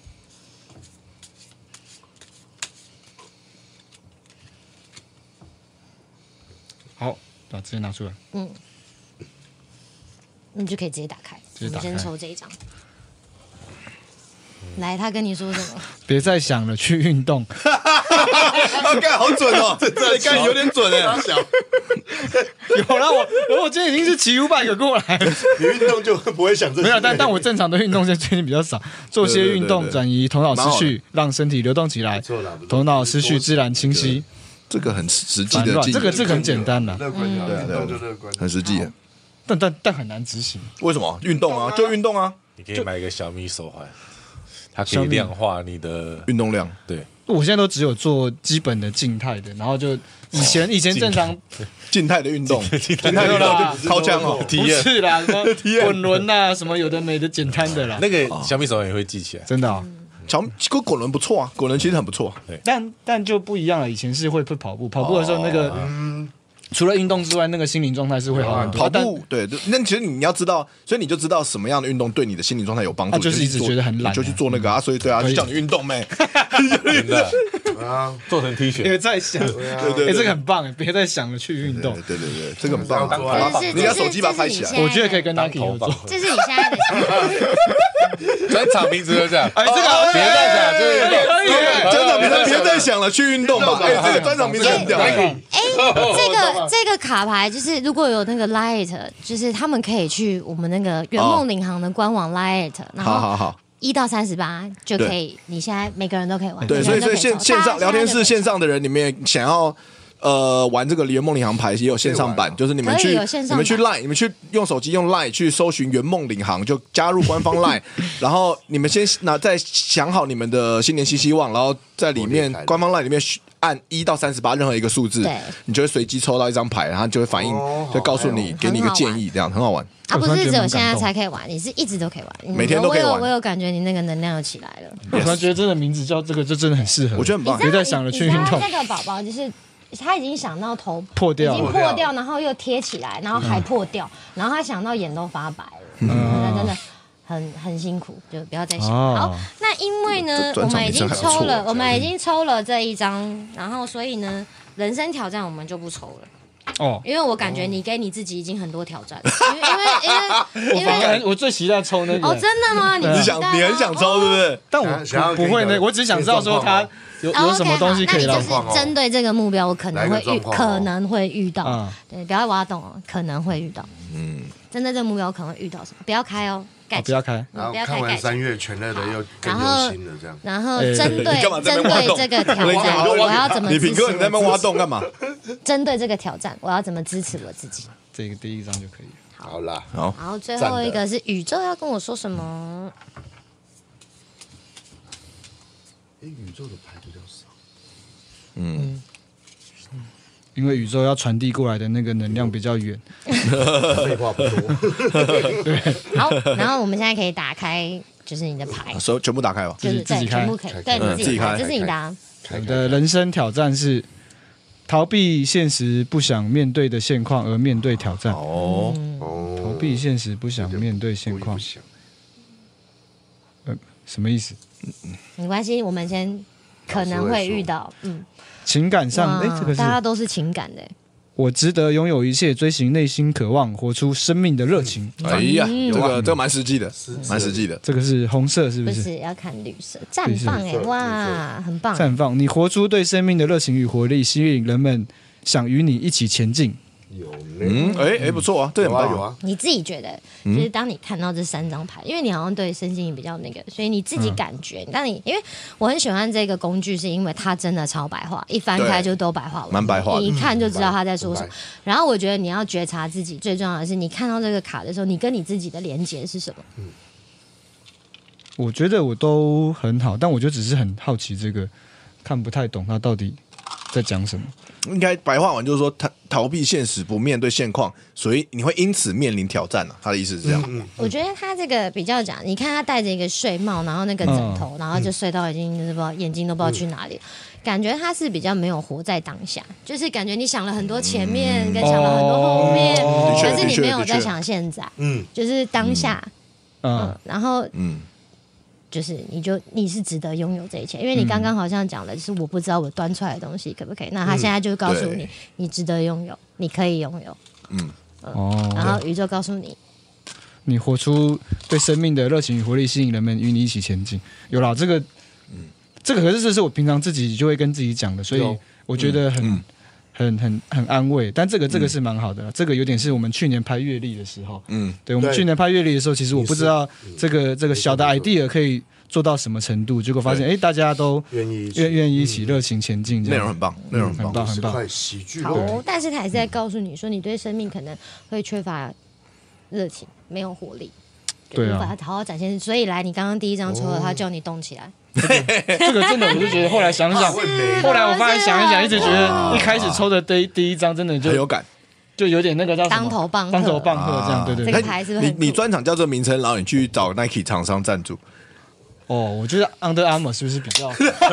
Speaker 5: 好，把直接拿出来。
Speaker 3: 你就可以直接打开。我们先抽这一张。来，他跟你说什么？
Speaker 5: 别再想了，去运动。
Speaker 1: 干好准哦，这干有点准哎。
Speaker 5: 有了我今天已经是骑500过来了。
Speaker 2: 你运动就不会想这些。
Speaker 5: 没有，但我正常的运动最近比较少，做些运动转移头脑思绪，让身体流动起来，头脑思绪自然清晰。
Speaker 1: 这个很实际的，
Speaker 5: 这个很简单的，
Speaker 2: 乐观运动就乐观，
Speaker 1: 很实际。
Speaker 5: 但很难执行。
Speaker 1: 为什么？运动啊，就运动啊。
Speaker 4: 你可以买一个小米手环。 它可以量化你的
Speaker 1: 运动量。
Speaker 4: 对。
Speaker 5: 我现在都只有做基本的静态的，然后就以前正常
Speaker 1: 静态的运动，静态的运动就掏枪哦，
Speaker 5: 不是啦，什么滚轮呐，什么有的没的简单的啦。
Speaker 4: 那个小米手环也会记起来，
Speaker 5: 真的啊。
Speaker 1: 滚轮不错啊，滚轮其实很不错。
Speaker 5: 但就不一样了，以前是会跑步的时候那个。除了运动之外，那个心灵状态是会好很多。
Speaker 1: 跑步对，那其实你要知道，所以你就知道什么样的运动对你的心理状态有帮助。
Speaker 5: 就是一直觉得很懒，
Speaker 1: 就去做那个啊。所以对啊，就叫你运动呗。
Speaker 4: 真的啊，做成 T 恤。
Speaker 5: 别再想，对，这个很棒哎，别再想了，去运动。
Speaker 1: 对，这个很棒。你拿手机把它拍起来，
Speaker 5: 我觉得可以跟他合作。
Speaker 3: 这是你现在的
Speaker 4: 专场名字就这样。
Speaker 5: 哎，这个
Speaker 4: 别再想，就是
Speaker 1: 专场名字别再想了，去运动吧。哎，这个专场名字很屌。
Speaker 3: 这个卡牌就是如果有那个 Light， 就是他们可以去我们那个圆梦领航的官网 Light， 然后
Speaker 1: 好
Speaker 3: 1到38就可以，你现在每个人都可以玩。
Speaker 1: 对，所以线上聊天室线上的人里面想要玩这个圆梦领航牌也有线上版，就是你们去 Line， 你们去用手机用 Line 去搜寻圆梦领航，就加入官方 Line， 然后你们先再想好你们的新年新希望，然后在里面官方 Line 里面按1到38任何一个数字，你就会随机抽到一张牌，然后就会反应，就告诉你，给你一个建议，这样很好玩。
Speaker 3: 啊，不是只有现在才可以玩，你是一直都可以玩，
Speaker 1: 每天都可以玩。
Speaker 3: 我有感觉你那个能量又起来了。
Speaker 5: 我突然觉得这个名字叫这个，就真的很适合。
Speaker 1: 我觉得很棒。
Speaker 5: 别再想了，去运动。
Speaker 3: 那个宝宝就是他已经想到头
Speaker 5: 破掉，
Speaker 3: 已经破掉，然后又贴起来，然后还破掉，然后他想到眼都发白了，真的。很辛苦，就不要再想。好，那因为呢，我们已经抽了这一张，然后所以呢，人生挑战我们就不抽了。哦，因为我感觉你给你自己已经很多挑战了，因为
Speaker 5: 我最期待抽那个。
Speaker 3: 哦，真的吗？你很
Speaker 1: 想抽，对不对？
Speaker 5: 但我不会那，我只想知道说他有什么东西可以让。
Speaker 3: 那你就是针对这个目标，我可能会遇到，对，不要挖洞哦，可能会遇到。针对这个目标，可能会遇到什么？不要开哦。
Speaker 5: 不要开，
Speaker 2: 然后看完3月全乐的又更有心了，这样。
Speaker 3: 然后针对这个挑战，我要怎么支持？
Speaker 1: 你平哥你在那边挖洞干嘛？
Speaker 3: 针对这个挑战，我要怎么支持我自己？
Speaker 5: 这个第一张就可以。
Speaker 2: 好啦，
Speaker 1: 好。
Speaker 3: 然后最后一个是宇宙要跟我说什么？
Speaker 2: 宇宙的牌比较少。
Speaker 5: 因为宇宙要传递过来的那个能量比较远，
Speaker 2: 废话不多。
Speaker 3: 对，好，然后我们现在可以打开，就是你的牌，
Speaker 1: 全部打开吧，
Speaker 3: 就是
Speaker 5: 自己开，
Speaker 3: 全部可以，对，你自己开，这是你的。
Speaker 5: 我的人生挑战是逃避现实，不想面对的现况而面对挑战。逃避现实，不想面对现况。什么意思？
Speaker 3: 没关系，我们先可能会遇到，
Speaker 5: 情感上，这个是
Speaker 3: 大家都是情感的。
Speaker 5: 我值得拥有一切，追寻内心渴望，活出生命的热情。
Speaker 1: 哎呀，这个蛮实际的，蛮实际的。
Speaker 5: 这个是红色，是不是？
Speaker 3: 不是，要看绿色，绽放哇，很棒。
Speaker 5: 绽放，你活出对生命的热情与活力，吸引人们想与你一起前进。
Speaker 1: 不错啊，这很棒
Speaker 2: 有啊。
Speaker 3: 你自己觉得，就是当你看到这3张牌，因为你好像对身心灵比较那个，所以你自己感觉，因为我很喜欢这个工具，是因为它真的超白话，一翻开就都白话文，
Speaker 1: 蛮白话，
Speaker 3: 你一看就知道他在说什么。然后我觉得你要觉察自己，最重要的是你看到这个卡的时候，你跟你自己的连结是什么？
Speaker 5: 我觉得我都很好，但我就只是很好奇这个，看不太懂他到底在讲什么。
Speaker 1: 应该白话文就是说逃避现实，不面对现况，所以你会因此面临挑战啊。他的意思是这样。
Speaker 3: 我觉得他这个比较讲，你看他戴着一个睡帽，然后那个枕头，然后就睡到已经就是不知道眼睛都不知道去哪里，感觉他是比较没有活在当下，就是感觉你想了很多前面，跟想了很多后面，可是你没有在想现在，就是当下，然后就是你是值得拥有这一切，因为你刚刚好像讲了，就是我不知道我端出来的东西可不可以，那他现在就告诉你，你值得拥有，你可以拥有，然后宇宙告诉你，
Speaker 5: 你活出对生命的热情与活力，吸引人们与你一起前进。有啦，这个可是这是我平常自己就会跟自己讲的，所以我觉得很安慰。但这个是蛮好的，这个有点是我们去年拍月历的时候，对，我们去年拍月历的时候，其实我不知道这个小的 idea 可以做到什么程度，结果发现大家都愿意一起热情前进，
Speaker 1: 内容很棒，内容很棒，
Speaker 2: 很棒，喜剧。
Speaker 3: 好，但是他还是在告诉你说，你对生命可能会缺乏热情，没有活力。
Speaker 5: 对啊
Speaker 3: 无法好好展现。所以来，你刚刚第一张抽了，他叫你动起来。
Speaker 5: 这个真的，我就觉得后来想想，后来我发现想一想，一直觉得一开始抽的第一张真的就
Speaker 1: 很有感。
Speaker 5: 就有点那个叫什么
Speaker 3: 当头棒喝
Speaker 5: 当头棒喝这样，对对对。
Speaker 3: 这个牌是不是很酷
Speaker 1: 你专场叫这个名称，然后你去找 Nike 厂商赞助，
Speaker 5: 哦，我觉得 Under Armour 是不是比较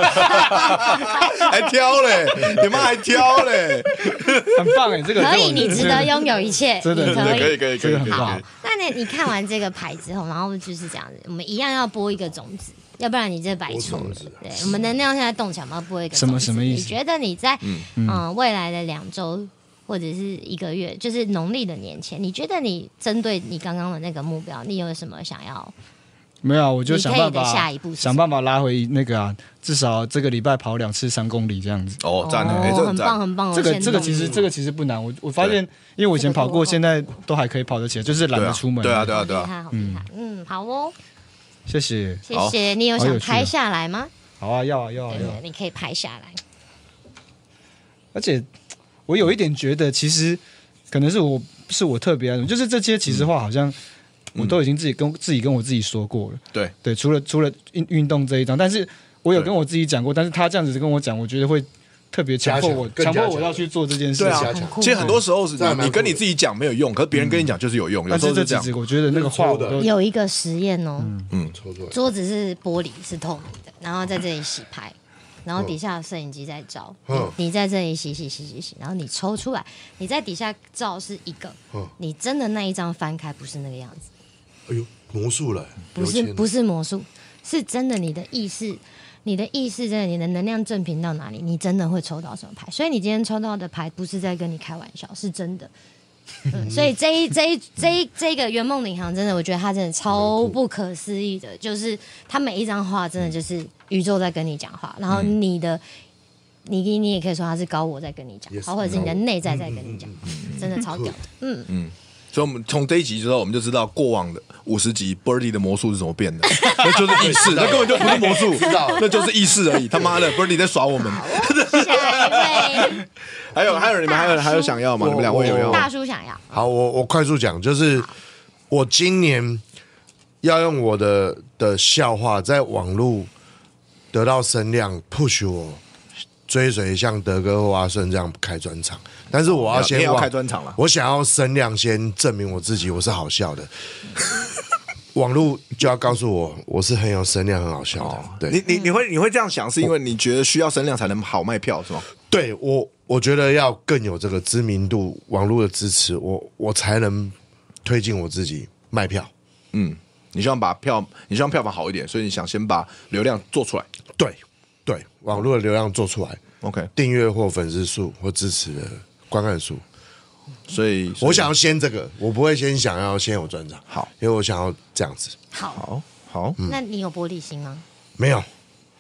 Speaker 1: 还挑嘞，你妈还挑嘞，
Speaker 5: 很棒哎？这个
Speaker 3: 可以，你值得拥有一切，
Speaker 5: 真的
Speaker 3: 你可以。
Speaker 1: 可以，
Speaker 5: 这个很棒
Speaker 3: 好，那你看完这个牌之后，然后就是这样子，我们一样要播一个种子，要不然你这白抽了。对，我们能量现在动起来，我们要播一个种子。
Speaker 5: 什么意思
Speaker 3: 你觉得你在未来的2周或者是1个月，就是农历的年前，你觉得你针对你刚刚的那个目标，你有什么想要？
Speaker 5: 没有啊，我就想办
Speaker 3: 你可以的下
Speaker 5: 法
Speaker 3: 一步是什么
Speaker 5: 想办法拉回那个啊，至少这个礼拜跑2次3公里这样子。
Speaker 1: 哦，赞的，这
Speaker 3: 很棒很棒。
Speaker 5: 这个
Speaker 3: 先动
Speaker 5: 其实不难，我发现，因为我以前跑过，现在都还可以跑得起来，就是懒得出门。
Speaker 1: 对啊，
Speaker 3: 厉害，好厉害。好哦，
Speaker 5: 谢谢。
Speaker 3: 谢谢。你有想拍下来吗？
Speaker 5: 好啊，要啊。
Speaker 3: 对，你可以拍下来。
Speaker 5: 而且我有一点觉得，其实可能是我特别爱的，就是这些其实话好像我都已经自己跟我自己说过了。对，除了运动这一章，但是我有跟我自己讲过，但是他这样子跟我讲，我觉得会特别强迫我要去做这件事情。
Speaker 1: 对啊，其实很多时候是你跟你自己讲没有用，可是别人跟你讲就是有用。有时候是这样。
Speaker 5: 我觉得那个话我都
Speaker 3: 有一个实验哦，
Speaker 2: 抽出来，
Speaker 3: 桌子是玻璃，是透明的，然后在这里洗牌，然后底下有摄影机在照，你在这里洗，然后你抽出来，你在底下照是一个，你真的那一张翻开不是那个样子，
Speaker 2: 哎呦，魔术了，
Speaker 3: 不是魔术，是真的你的意识。你的意识真的，你的能量正频到哪里，你真的会抽到什么牌。所以你今天抽到的牌不是在跟你开玩笑，是真的。所以这个圆梦领航真的，我觉得它真的超不可思议的，就是它每一张画真的就是宇宙在跟你讲话，然后你也可以说它是高我在跟你讲话，或者是你的内在在跟你讲，真的超屌的。
Speaker 1: 所以，我们从这一集之后，我们就知道过往的50集 Birdy 的魔术是怎么变的，那就是意识，那根本就不是魔术，那就是意识而已。他妈的 Birdy 在耍我们。
Speaker 3: 下一位，
Speaker 1: 还有，你们还有想要吗？你们2位有要？
Speaker 3: 大叔想要。
Speaker 2: 好，我快速讲，就是我今年要用我的笑话在网络得到声量 ，push 我追随像德哥或阿顺这样开专场。但是我要先
Speaker 1: 你也要开专场了，
Speaker 2: 我想要声量先证明我自己，我是好笑的。网络就要告诉我是很有声量、很好笑的。对，
Speaker 1: 你会这样想，是因为你觉得需要声量才能好卖票，是吗？
Speaker 2: 对我觉得要更有这个知名度、网络的支持，我才能推进我自己卖票。
Speaker 1: 你希望票房好一点，所以你想先把流量做出来。
Speaker 2: 对，网络的流量做出来
Speaker 1: ，OK，
Speaker 2: 订阅或粉丝数或支持的观看数。
Speaker 1: 所以
Speaker 2: 我想要先这个，我不会想要先有专场，
Speaker 1: 好，
Speaker 2: 因为我想要这样子。
Speaker 3: 好，那你有玻璃心吗？
Speaker 2: 没有。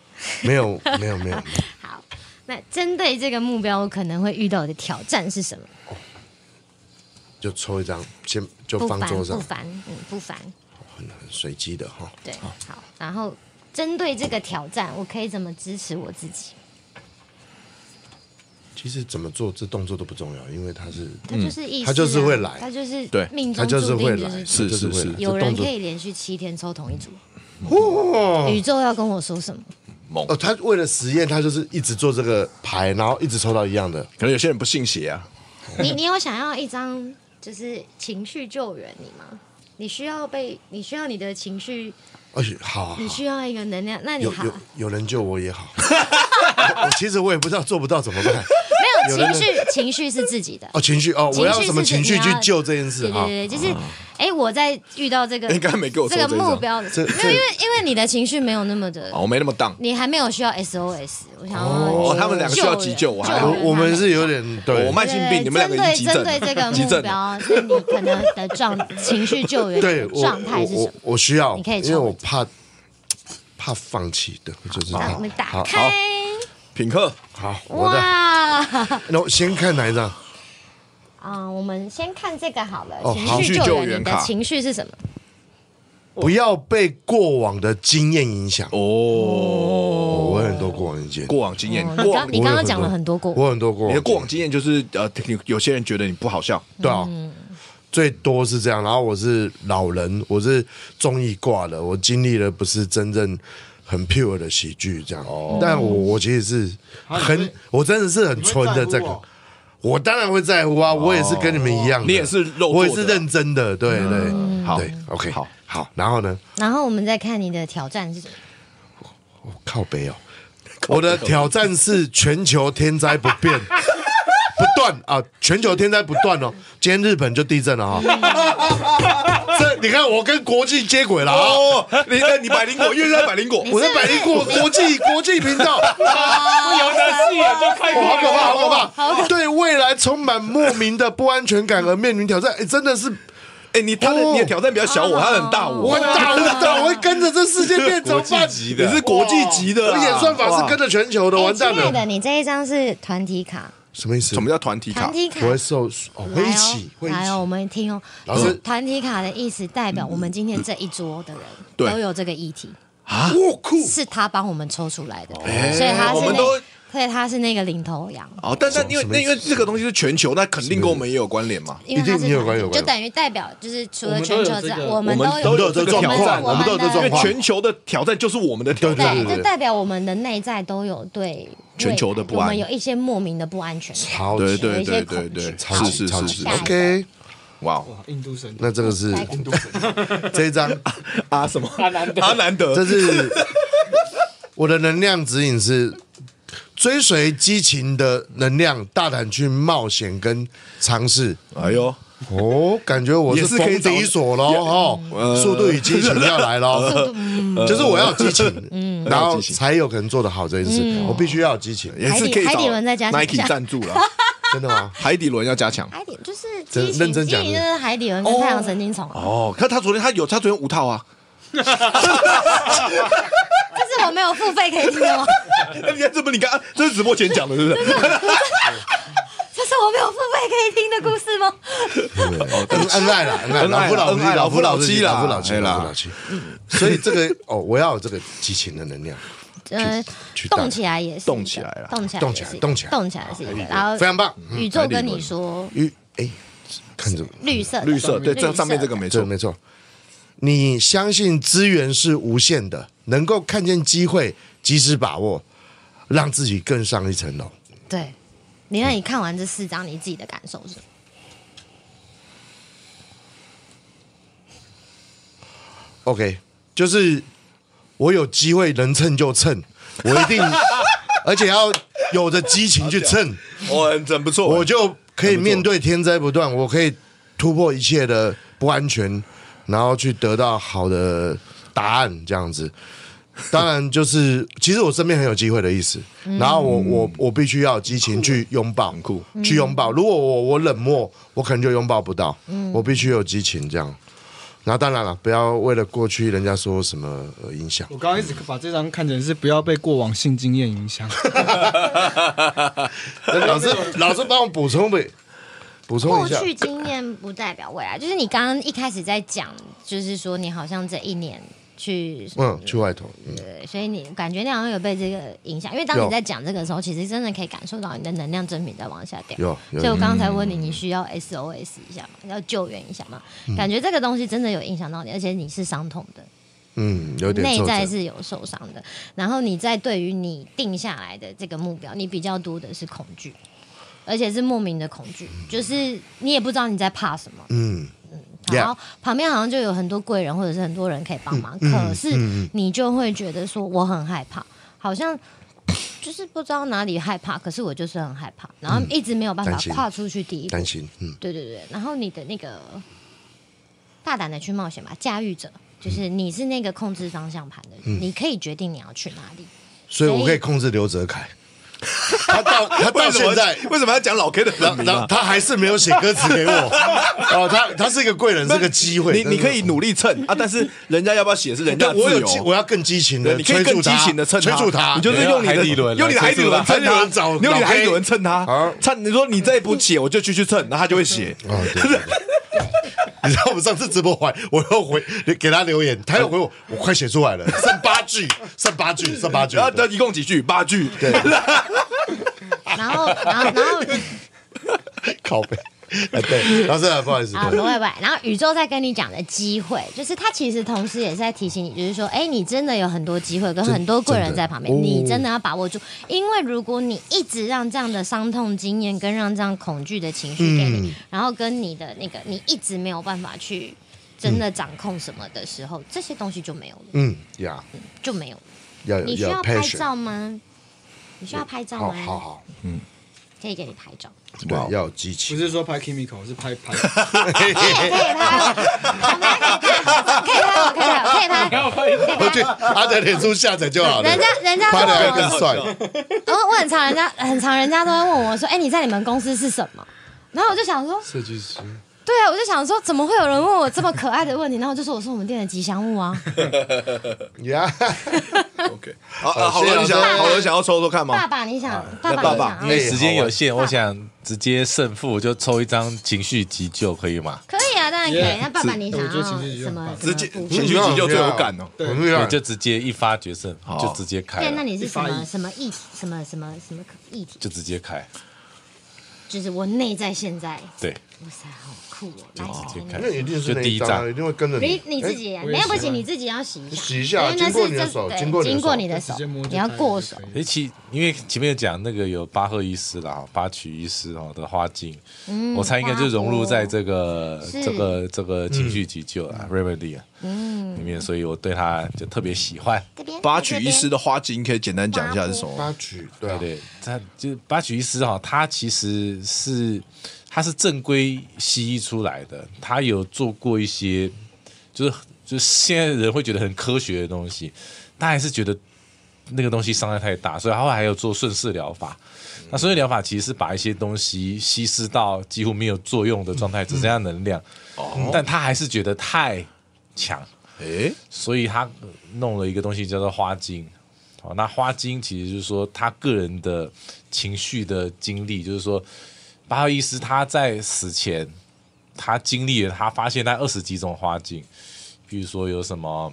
Speaker 3: 好，那针对这个目标，我可能会遇到的挑战是什么？
Speaker 2: 就抽一张，先就放桌上，
Speaker 3: 不烦，
Speaker 2: 很随机的哈。
Speaker 3: 对，好，然后针对这个挑战，我可以怎么支持我自己？
Speaker 2: 其实怎么做这动作都不重要，因为它
Speaker 3: 就是意识，
Speaker 2: 它就是会来，
Speaker 3: 它就是
Speaker 1: 对，
Speaker 3: 命中
Speaker 2: 它就是会
Speaker 3: 注定
Speaker 2: 来，
Speaker 1: 是。
Speaker 3: 有人可以连续7天抽同一组，
Speaker 2: 哇！
Speaker 3: 宇宙要跟我说什么？
Speaker 2: 他为了实验，他就是一直做这个牌，然后一直抽到一样的。
Speaker 1: 可能有些人不信邪啊。
Speaker 3: 你有想要一张就是情绪救援你吗？你需要你的情绪，
Speaker 2: 好，
Speaker 3: 你需要一个能量，那你好，
Speaker 2: 有人救我也好。其实我也不知道做不到怎么办。
Speaker 3: 没有情绪是自己的
Speaker 2: 情绪我要什么情绪去救这件事？
Speaker 3: 对，就是我在遇到这个，
Speaker 1: 应该没给我
Speaker 3: 这个目标的，因为你的情绪没有那么的，
Speaker 1: 我没那么当，
Speaker 3: 你还没有需要 SOS。我想要
Speaker 1: 他们2个需要急救，
Speaker 2: 我们是有点对，
Speaker 1: 我慢性病，你们2个已经急症。
Speaker 3: 针对这个目标，是你可能的情绪救援的状态是什么？
Speaker 2: 我需要，
Speaker 3: 你可以，
Speaker 2: 因为我怕放弃的，就是
Speaker 3: 我们打开。
Speaker 1: 品客，
Speaker 2: 好，我的。那我先看哪一张？
Speaker 3: 我们先看这个好了。
Speaker 1: 情绪救援卡，
Speaker 3: 你的情绪是什么？
Speaker 2: 不要被过往的经验影响。我有很多过往经验。
Speaker 3: 你刚刚讲了很多过往，
Speaker 2: 我很多过往。
Speaker 1: 你的过往经验就是有些人觉得你不好笑，
Speaker 2: 对啊。 最多是这样，然后我是老人，我是综艺挂的，我经历了不是真正很 pure 的喜剧这样。但我其实是我真的是很纯的这个。我当然会在乎啊，我也是跟你们一样的，
Speaker 1: 你也是肉做的，
Speaker 2: 我也是认真的，对对，
Speaker 1: 好
Speaker 2: 对 ，OK，好，然后呢？
Speaker 3: 然后我们再看你的挑战是什么？
Speaker 2: 靠北哦，我的挑战是全球天灾不变。不断啊！全球天灾不断哦，今天日本就地震了哈。这你看，我跟国际接轨了啊！
Speaker 1: 你百灵果，因为在百灵果，
Speaker 2: 我在百灵果国际频道，
Speaker 4: 不由得戏眼就开
Speaker 2: 好可怕，好可怕！对未来充满莫名的不安全感而面临挑战，真的是。
Speaker 1: 你的挑战比较小我，他很大我，
Speaker 2: 我很大，我会跟着这世界变怎么办？
Speaker 1: 你是国际级的，
Speaker 2: 我演算法是跟着全球的，完蛋了。
Speaker 3: 亲爱的，你这一张是团体卡。
Speaker 2: 什么意思？
Speaker 1: 什么叫团体卡？
Speaker 3: 团体卡
Speaker 2: 不会受会一起，
Speaker 3: 来哦，我们听哦。
Speaker 2: 老师，
Speaker 3: 团体卡的意思代表我们今天这一桌的人都有这个议题
Speaker 1: 啊，
Speaker 2: 酷，
Speaker 3: 是他帮我们抽出来的，所以他是所以他是那个领头羊。
Speaker 1: 哦，但因为这个东西是全球，那肯定跟我们也有关联嘛。
Speaker 3: 因为它是
Speaker 2: 有关，
Speaker 3: 就等于代表就是除了全球之外，我们
Speaker 1: 都有这个挑战，
Speaker 2: 我们都有这状况。
Speaker 1: 因为全球的挑战就是我们的挑战，
Speaker 3: 对，就代表我们的内在都有对
Speaker 1: 全球的不安，
Speaker 3: 我们有一些莫名的不安全感，
Speaker 2: 对，
Speaker 1: 是
Speaker 2: OK，
Speaker 1: 哇，
Speaker 5: 印度神，
Speaker 2: 那这个是印度神这一张
Speaker 1: 什么阿南德，
Speaker 2: 这是我的能量指引是。追随激情的能量，大胆去冒险跟尝试。
Speaker 1: 哎呦，
Speaker 2: 感觉我是逢敌所喽，速度与激情要来喽，就是我要有激情，然后才有可能做得好这件事。我必须要有激情，
Speaker 1: 也是可以
Speaker 3: 海底轮再加强
Speaker 1: Nike 赞助了，
Speaker 2: 真的吗？
Speaker 1: 海底轮要加强，
Speaker 3: 海底就是激情，
Speaker 2: 认真讲，
Speaker 3: 就是海底轮跟太阳神经丛。
Speaker 1: 可他昨天5套啊。
Speaker 3: 这是我没有付费可以听的吗？
Speaker 1: 你看，这是直播前讲的，是不是？
Speaker 3: 这是我没有付费可以听的故事吗？
Speaker 2: 恩爱了，老夫老妻啦。所以这个我要有这个激情的能量。
Speaker 3: 动起来也是，
Speaker 1: 动起来了，
Speaker 3: 动起来是一个，然后
Speaker 2: 非常棒。
Speaker 3: 宇宙跟你说，
Speaker 2: 看这个
Speaker 3: 绿色，
Speaker 1: 对，这上面这个没错。
Speaker 2: 你相信资源是无限的，能够看见机会，及时把握，让自己更上一层楼。
Speaker 3: 对，那你看完这4张，你自己的感受是什么？
Speaker 2: OK， 就是我有机会能蹭就蹭，我一定，而且要有着激情去蹭，
Speaker 1: 真不错，
Speaker 2: 我就可以面对天灾不断，我可以突破一切的不安全。然后去得到好的答案，这样子。当然，就是其实我身边很有机会的意思。然后我必须要有激情去拥抱，去拥抱。如果我冷漠，我可能就拥抱不到。我必须有激情这样。然后当然了，不要为了过去人家说什么影响。
Speaker 5: 我刚刚一直把这张看成是不要被过往性经验影响。
Speaker 2: 老师帮我补充呗。
Speaker 3: 过去经验不代表未来，就是你刚刚一开始在讲，就是说你好像这1年去
Speaker 2: 去外头，
Speaker 3: 对，所以你感觉你好像有被这个影响，因为当你在讲这个时候，其实真的可以感受到你的能量真品在往下掉。所以我刚才问你，你需要 SOS 一下吗？要救援一下吗？感觉这个东西真的有影响到你，而且你是伤痛的。
Speaker 2: 有点
Speaker 3: 内在是有受伤的，然后你在对于你定下来的这个目标，你比较多的是恐惧。而且是莫名的恐惧，就是你也不知道你在怕什么。然后旁边好像就有很多贵人或者是很多人可以帮忙，可是你就会觉得说我很害怕，好像就是不知道哪里害怕，可是我就是很害怕，然后一直没有办法跨出去第一步。
Speaker 2: 担心，
Speaker 3: 对。然后你的那个大胆的去冒险吧，驾驭者就是你是那个控制方向盘的人，你可以决定你要去哪里，
Speaker 2: 所以我可以控制刘哲凯。他到现在
Speaker 1: 为什么要讲老 K 的本名？
Speaker 2: 然后他还是没有写歌词给我。他是一个贵人，是个机会。
Speaker 1: 你可以努力蹭啊，但是人家要不要写是人家自由。
Speaker 2: 我要更激情的，
Speaker 1: 你可以更激情的蹭
Speaker 2: 催促他。
Speaker 1: 你就是用你的海底轮蹭他，用你的海底轮蹭他。你说你再不写，我就去蹭，然后他就会写。
Speaker 2: 你知道我们上次直播完，我又回给他留言，他又回我快写出来了，剩8句。
Speaker 1: 然后一共几句？8句。对。
Speaker 3: 然后
Speaker 2: 靠背。 对，老师不好意思，
Speaker 3: 啊，不会不会。然后宇宙在跟你讲的机会，就是它其实同时也是在提醒你，就是说，哎，你真的有很多机会，跟很多贵人在旁边，你真的要把握住。因为如果你一直让这样的伤痛经验，跟让这样恐惧的情绪给你，然后跟你的那个，你一直没有办法去真的掌控什么的时候，这些东西就没有了。就没有了。你需要拍照吗？你需要拍照吗？
Speaker 2: 好，
Speaker 3: 可以给你拍照。
Speaker 2: 对，要有机器，
Speaker 5: 不是说拍 Kimiko， 是拍。
Speaker 3: 可以拍，我们可以拍。
Speaker 2: 我去他的脸书下载就好了。
Speaker 3: 人家
Speaker 2: 拍的还更帅。
Speaker 3: 我很常人家都会问我说：“哎，你在你们公司是什么？”然后我就想说，
Speaker 2: 设计师。
Speaker 3: 对啊，我就想说，怎么会有人问我这么可爱的问题？然后我就说我是我们店的吉祥物啊。
Speaker 1: OK， 好了，想要抽看吗？
Speaker 3: 爸爸，你想？爸
Speaker 1: 爸，
Speaker 4: 因为时间有限，我想直接胜负就抽一张情绪急救，可以吗？
Speaker 3: 可以啊，当然可以。那爸爸，你想要什么？
Speaker 1: 直接情绪急救最有感哦。
Speaker 4: 对，就直接一发决胜，就直接开。
Speaker 3: 对，那你是什么议题？什么议题？
Speaker 4: 就直接开。
Speaker 3: 就是我内在现在。
Speaker 4: 对。
Speaker 3: 哇塞，好酷哦！来，
Speaker 4: 直接开。
Speaker 2: 那一定是
Speaker 4: 第一张，
Speaker 2: 一定会跟着你。
Speaker 3: 你自己，没有不行，你自己要洗一下。
Speaker 2: 洗一下，经过你的手，
Speaker 3: 经过你的手，你要过手。
Speaker 4: 因为前面有讲那个有巴赫医师啦，八曲医师的花精，我猜应该就融入在这个情绪急救啊 remedy 啊里面，所以我对他就特别喜欢。
Speaker 1: 八曲医师的花精可以简单讲一下是什么？
Speaker 2: 八曲，对，
Speaker 4: 他就八曲医师他其实他是正规西医出来的，他有做过一些就是现在人会觉得很科学的东西，他还是觉得那个东西伤害太大，所以他后来还有做顺势疗法。那顺势疗法其实是把一些东西稀释到几乎没有作用的状态，只剩下能量，但他还是觉得太强，所以他弄了一个东西叫做花精。那花精其实就是说他个人的情绪的经历，就是说巴赫医师他在死前，他经历了，他发现他20几种花精，比如说有什么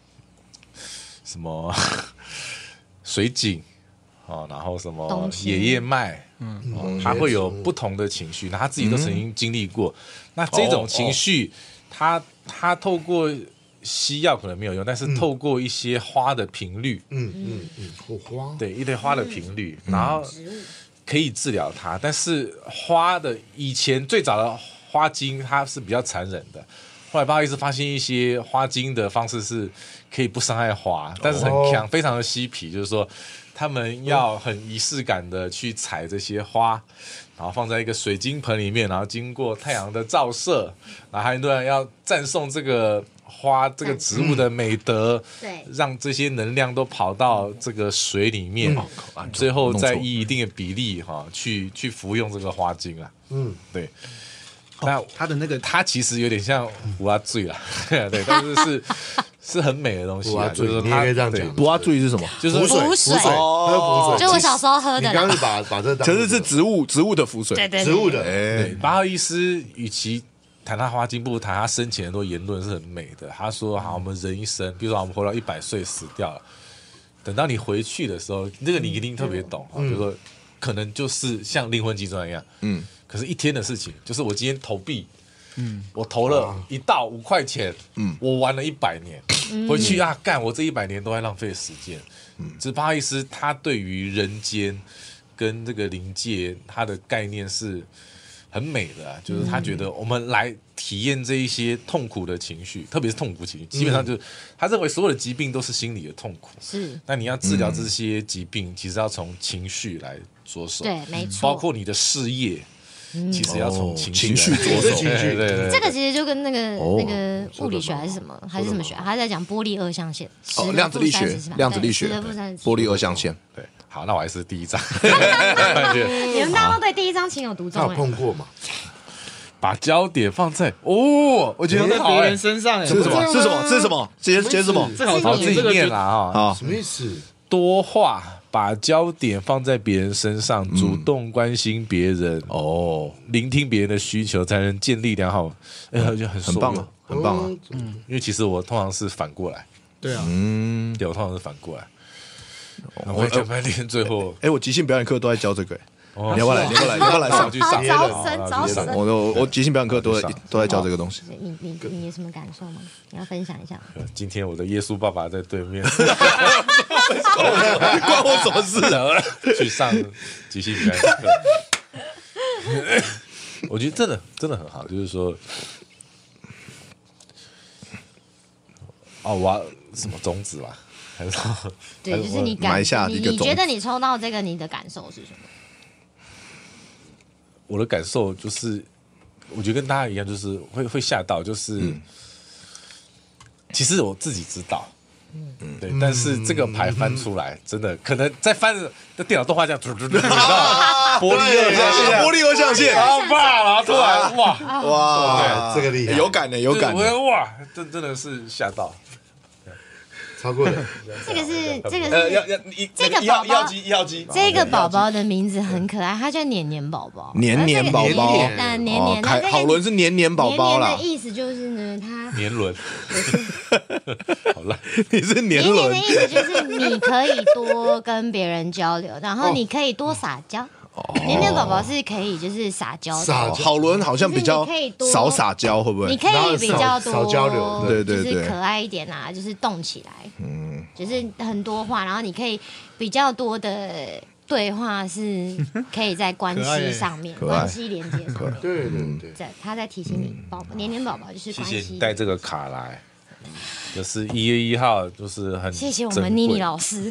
Speaker 4: 水井，然后什么野燕麦，他会有不同的情绪，那他自己都曾经经历过。那这种情绪，他透过西药可能没有用，但是透过一些花的频率，
Speaker 2: 花，
Speaker 4: 对，一堆花的频率，然后可以治疗它。但是花的以前最早的花精它是比较残忍的，后来巴赫医师发现一些花精的方式是可以不伤害花，但是很强，非常的嬉皮，就是说他们要很仪式感的去采这些花，然后放在一个水晶盆里面，然后经过太阳的照射，然后很多人要赞颂这个花这个植物的美德，让这些能量都跑到这个水里面，最后再以一定的比例去服用这个花精啊。对。那
Speaker 5: 他的那个，
Speaker 4: 它其实有点像乌鸦醉啦，对，但是很美的东西啊。就是
Speaker 2: 你也可以这样讲。
Speaker 1: 乌鸦醉是什么？
Speaker 4: 就是
Speaker 3: 浮水，
Speaker 2: 喝浮水，
Speaker 3: 就我小时候喝的。
Speaker 2: 你刚刚是把这当，
Speaker 1: 可是植物的浮水，
Speaker 3: 对，
Speaker 2: 植物的。
Speaker 4: 对，巴赫医师与其谈他花精，不如谈他生前很多言论是很美的。他说：“好，我们人一生，比如说我们活到100岁死掉了，等到你回去的时候，这个你一定特别懂，比如说可能就是像灵魂急转一样，可是一天的事情，就是我今天投币，我投了1到5块钱，我玩了100年，回去干我这100年都在浪费时间。就是巴赫医师他对于人间跟这个灵界，他的概念是很美的，就是他觉得我们来体验这一些痛苦的情绪，特别是痛苦情绪，基本上就是他认为所有的疾病都是心理的痛苦。
Speaker 3: 是，
Speaker 4: 那你要治疗这些疾病，其实要从情绪来着手，
Speaker 3: 对，没错，
Speaker 4: 包括你的事业。其实要从情绪
Speaker 1: 着手，
Speaker 4: 对，
Speaker 3: 这个其实就跟那个物理学还是什么学，他在讲波粒二象限，
Speaker 1: 量子力学，波粒二象限。
Speaker 4: 对，好，那我还是第一章。
Speaker 3: 你们大家都对第一章情有独钟，
Speaker 2: 他有碰过吗？
Speaker 4: 把焦点放在我觉得很好，
Speaker 5: 别人身上，
Speaker 1: 是什么？接什么？
Speaker 5: 这好
Speaker 4: 自己念啦
Speaker 2: 什么意思？
Speaker 4: 多话。把焦点放在别人身上，主动关心别人，聆听别人的需求，才能建立良好，就很
Speaker 1: 棒啊，很棒啊。
Speaker 4: 因为其实我通常是反过来，
Speaker 5: 对啊，
Speaker 4: 对，我通常是反过来。我讲半天，最后，
Speaker 1: 我即兴表演课都在教这个， 你要不要来？你要不要来上？
Speaker 4: 去上
Speaker 3: 招生招生。
Speaker 1: 我即兴表演课都在教这个东西。
Speaker 3: 你有什么感受吗？你要分享一下吗？
Speaker 4: 今天我的耶稣爸爸在对面，
Speaker 1: 关我什么事啊？
Speaker 4: 去上即兴表演课。我觉得真的很好，就是说，我要什么种子吧？还是
Speaker 3: 对，就是你
Speaker 1: 埋下一个种子
Speaker 3: 你觉得你抽到这个，你的感受是什么？
Speaker 4: 我的感受就是，我觉得跟大家一样，就是会吓到，就是其实我自己知道，对，但是这个牌翻出来，真的可能在翻的电脑动画这样，你知道吗？玻璃
Speaker 1: 二象限，
Speaker 4: 然后然后突然
Speaker 1: 哇，
Speaker 2: 这个厉害，
Speaker 1: 有感的，有感的，
Speaker 4: 哇，真的是吓到。
Speaker 2: 超过了。
Speaker 3: 这个是
Speaker 1: 要
Speaker 3: 这个宝宝
Speaker 1: 一号机，
Speaker 3: 这个宝宝的名字很可爱，它叫年年宝宝。
Speaker 1: 年年宝宝，
Speaker 3: 年年，
Speaker 1: 好伦是年年宝宝啦
Speaker 3: 年年的。意思就是呢，它
Speaker 4: 年轮，好烂，
Speaker 1: 你是年轮
Speaker 3: 年年的意思就是你可以多跟别人交流，然后你可以多撒娇。年年宝宝是可以就是撒娇的，
Speaker 1: 好伦好像比较少撒娇，会不会？
Speaker 3: 你可以比较多
Speaker 2: 少交流，
Speaker 1: 对，
Speaker 3: 就是可爱一点啊，就是动起来，就是很多话，然后你可以比较多的对话是可以在关系上面，关系连接上面。
Speaker 2: 对，
Speaker 3: 他在提醒你，年年宝宝就是
Speaker 4: 谢
Speaker 3: 关系。
Speaker 4: 谢你带这个卡来，就是1月1号，就是很
Speaker 3: 谢谢我们妮妮老师，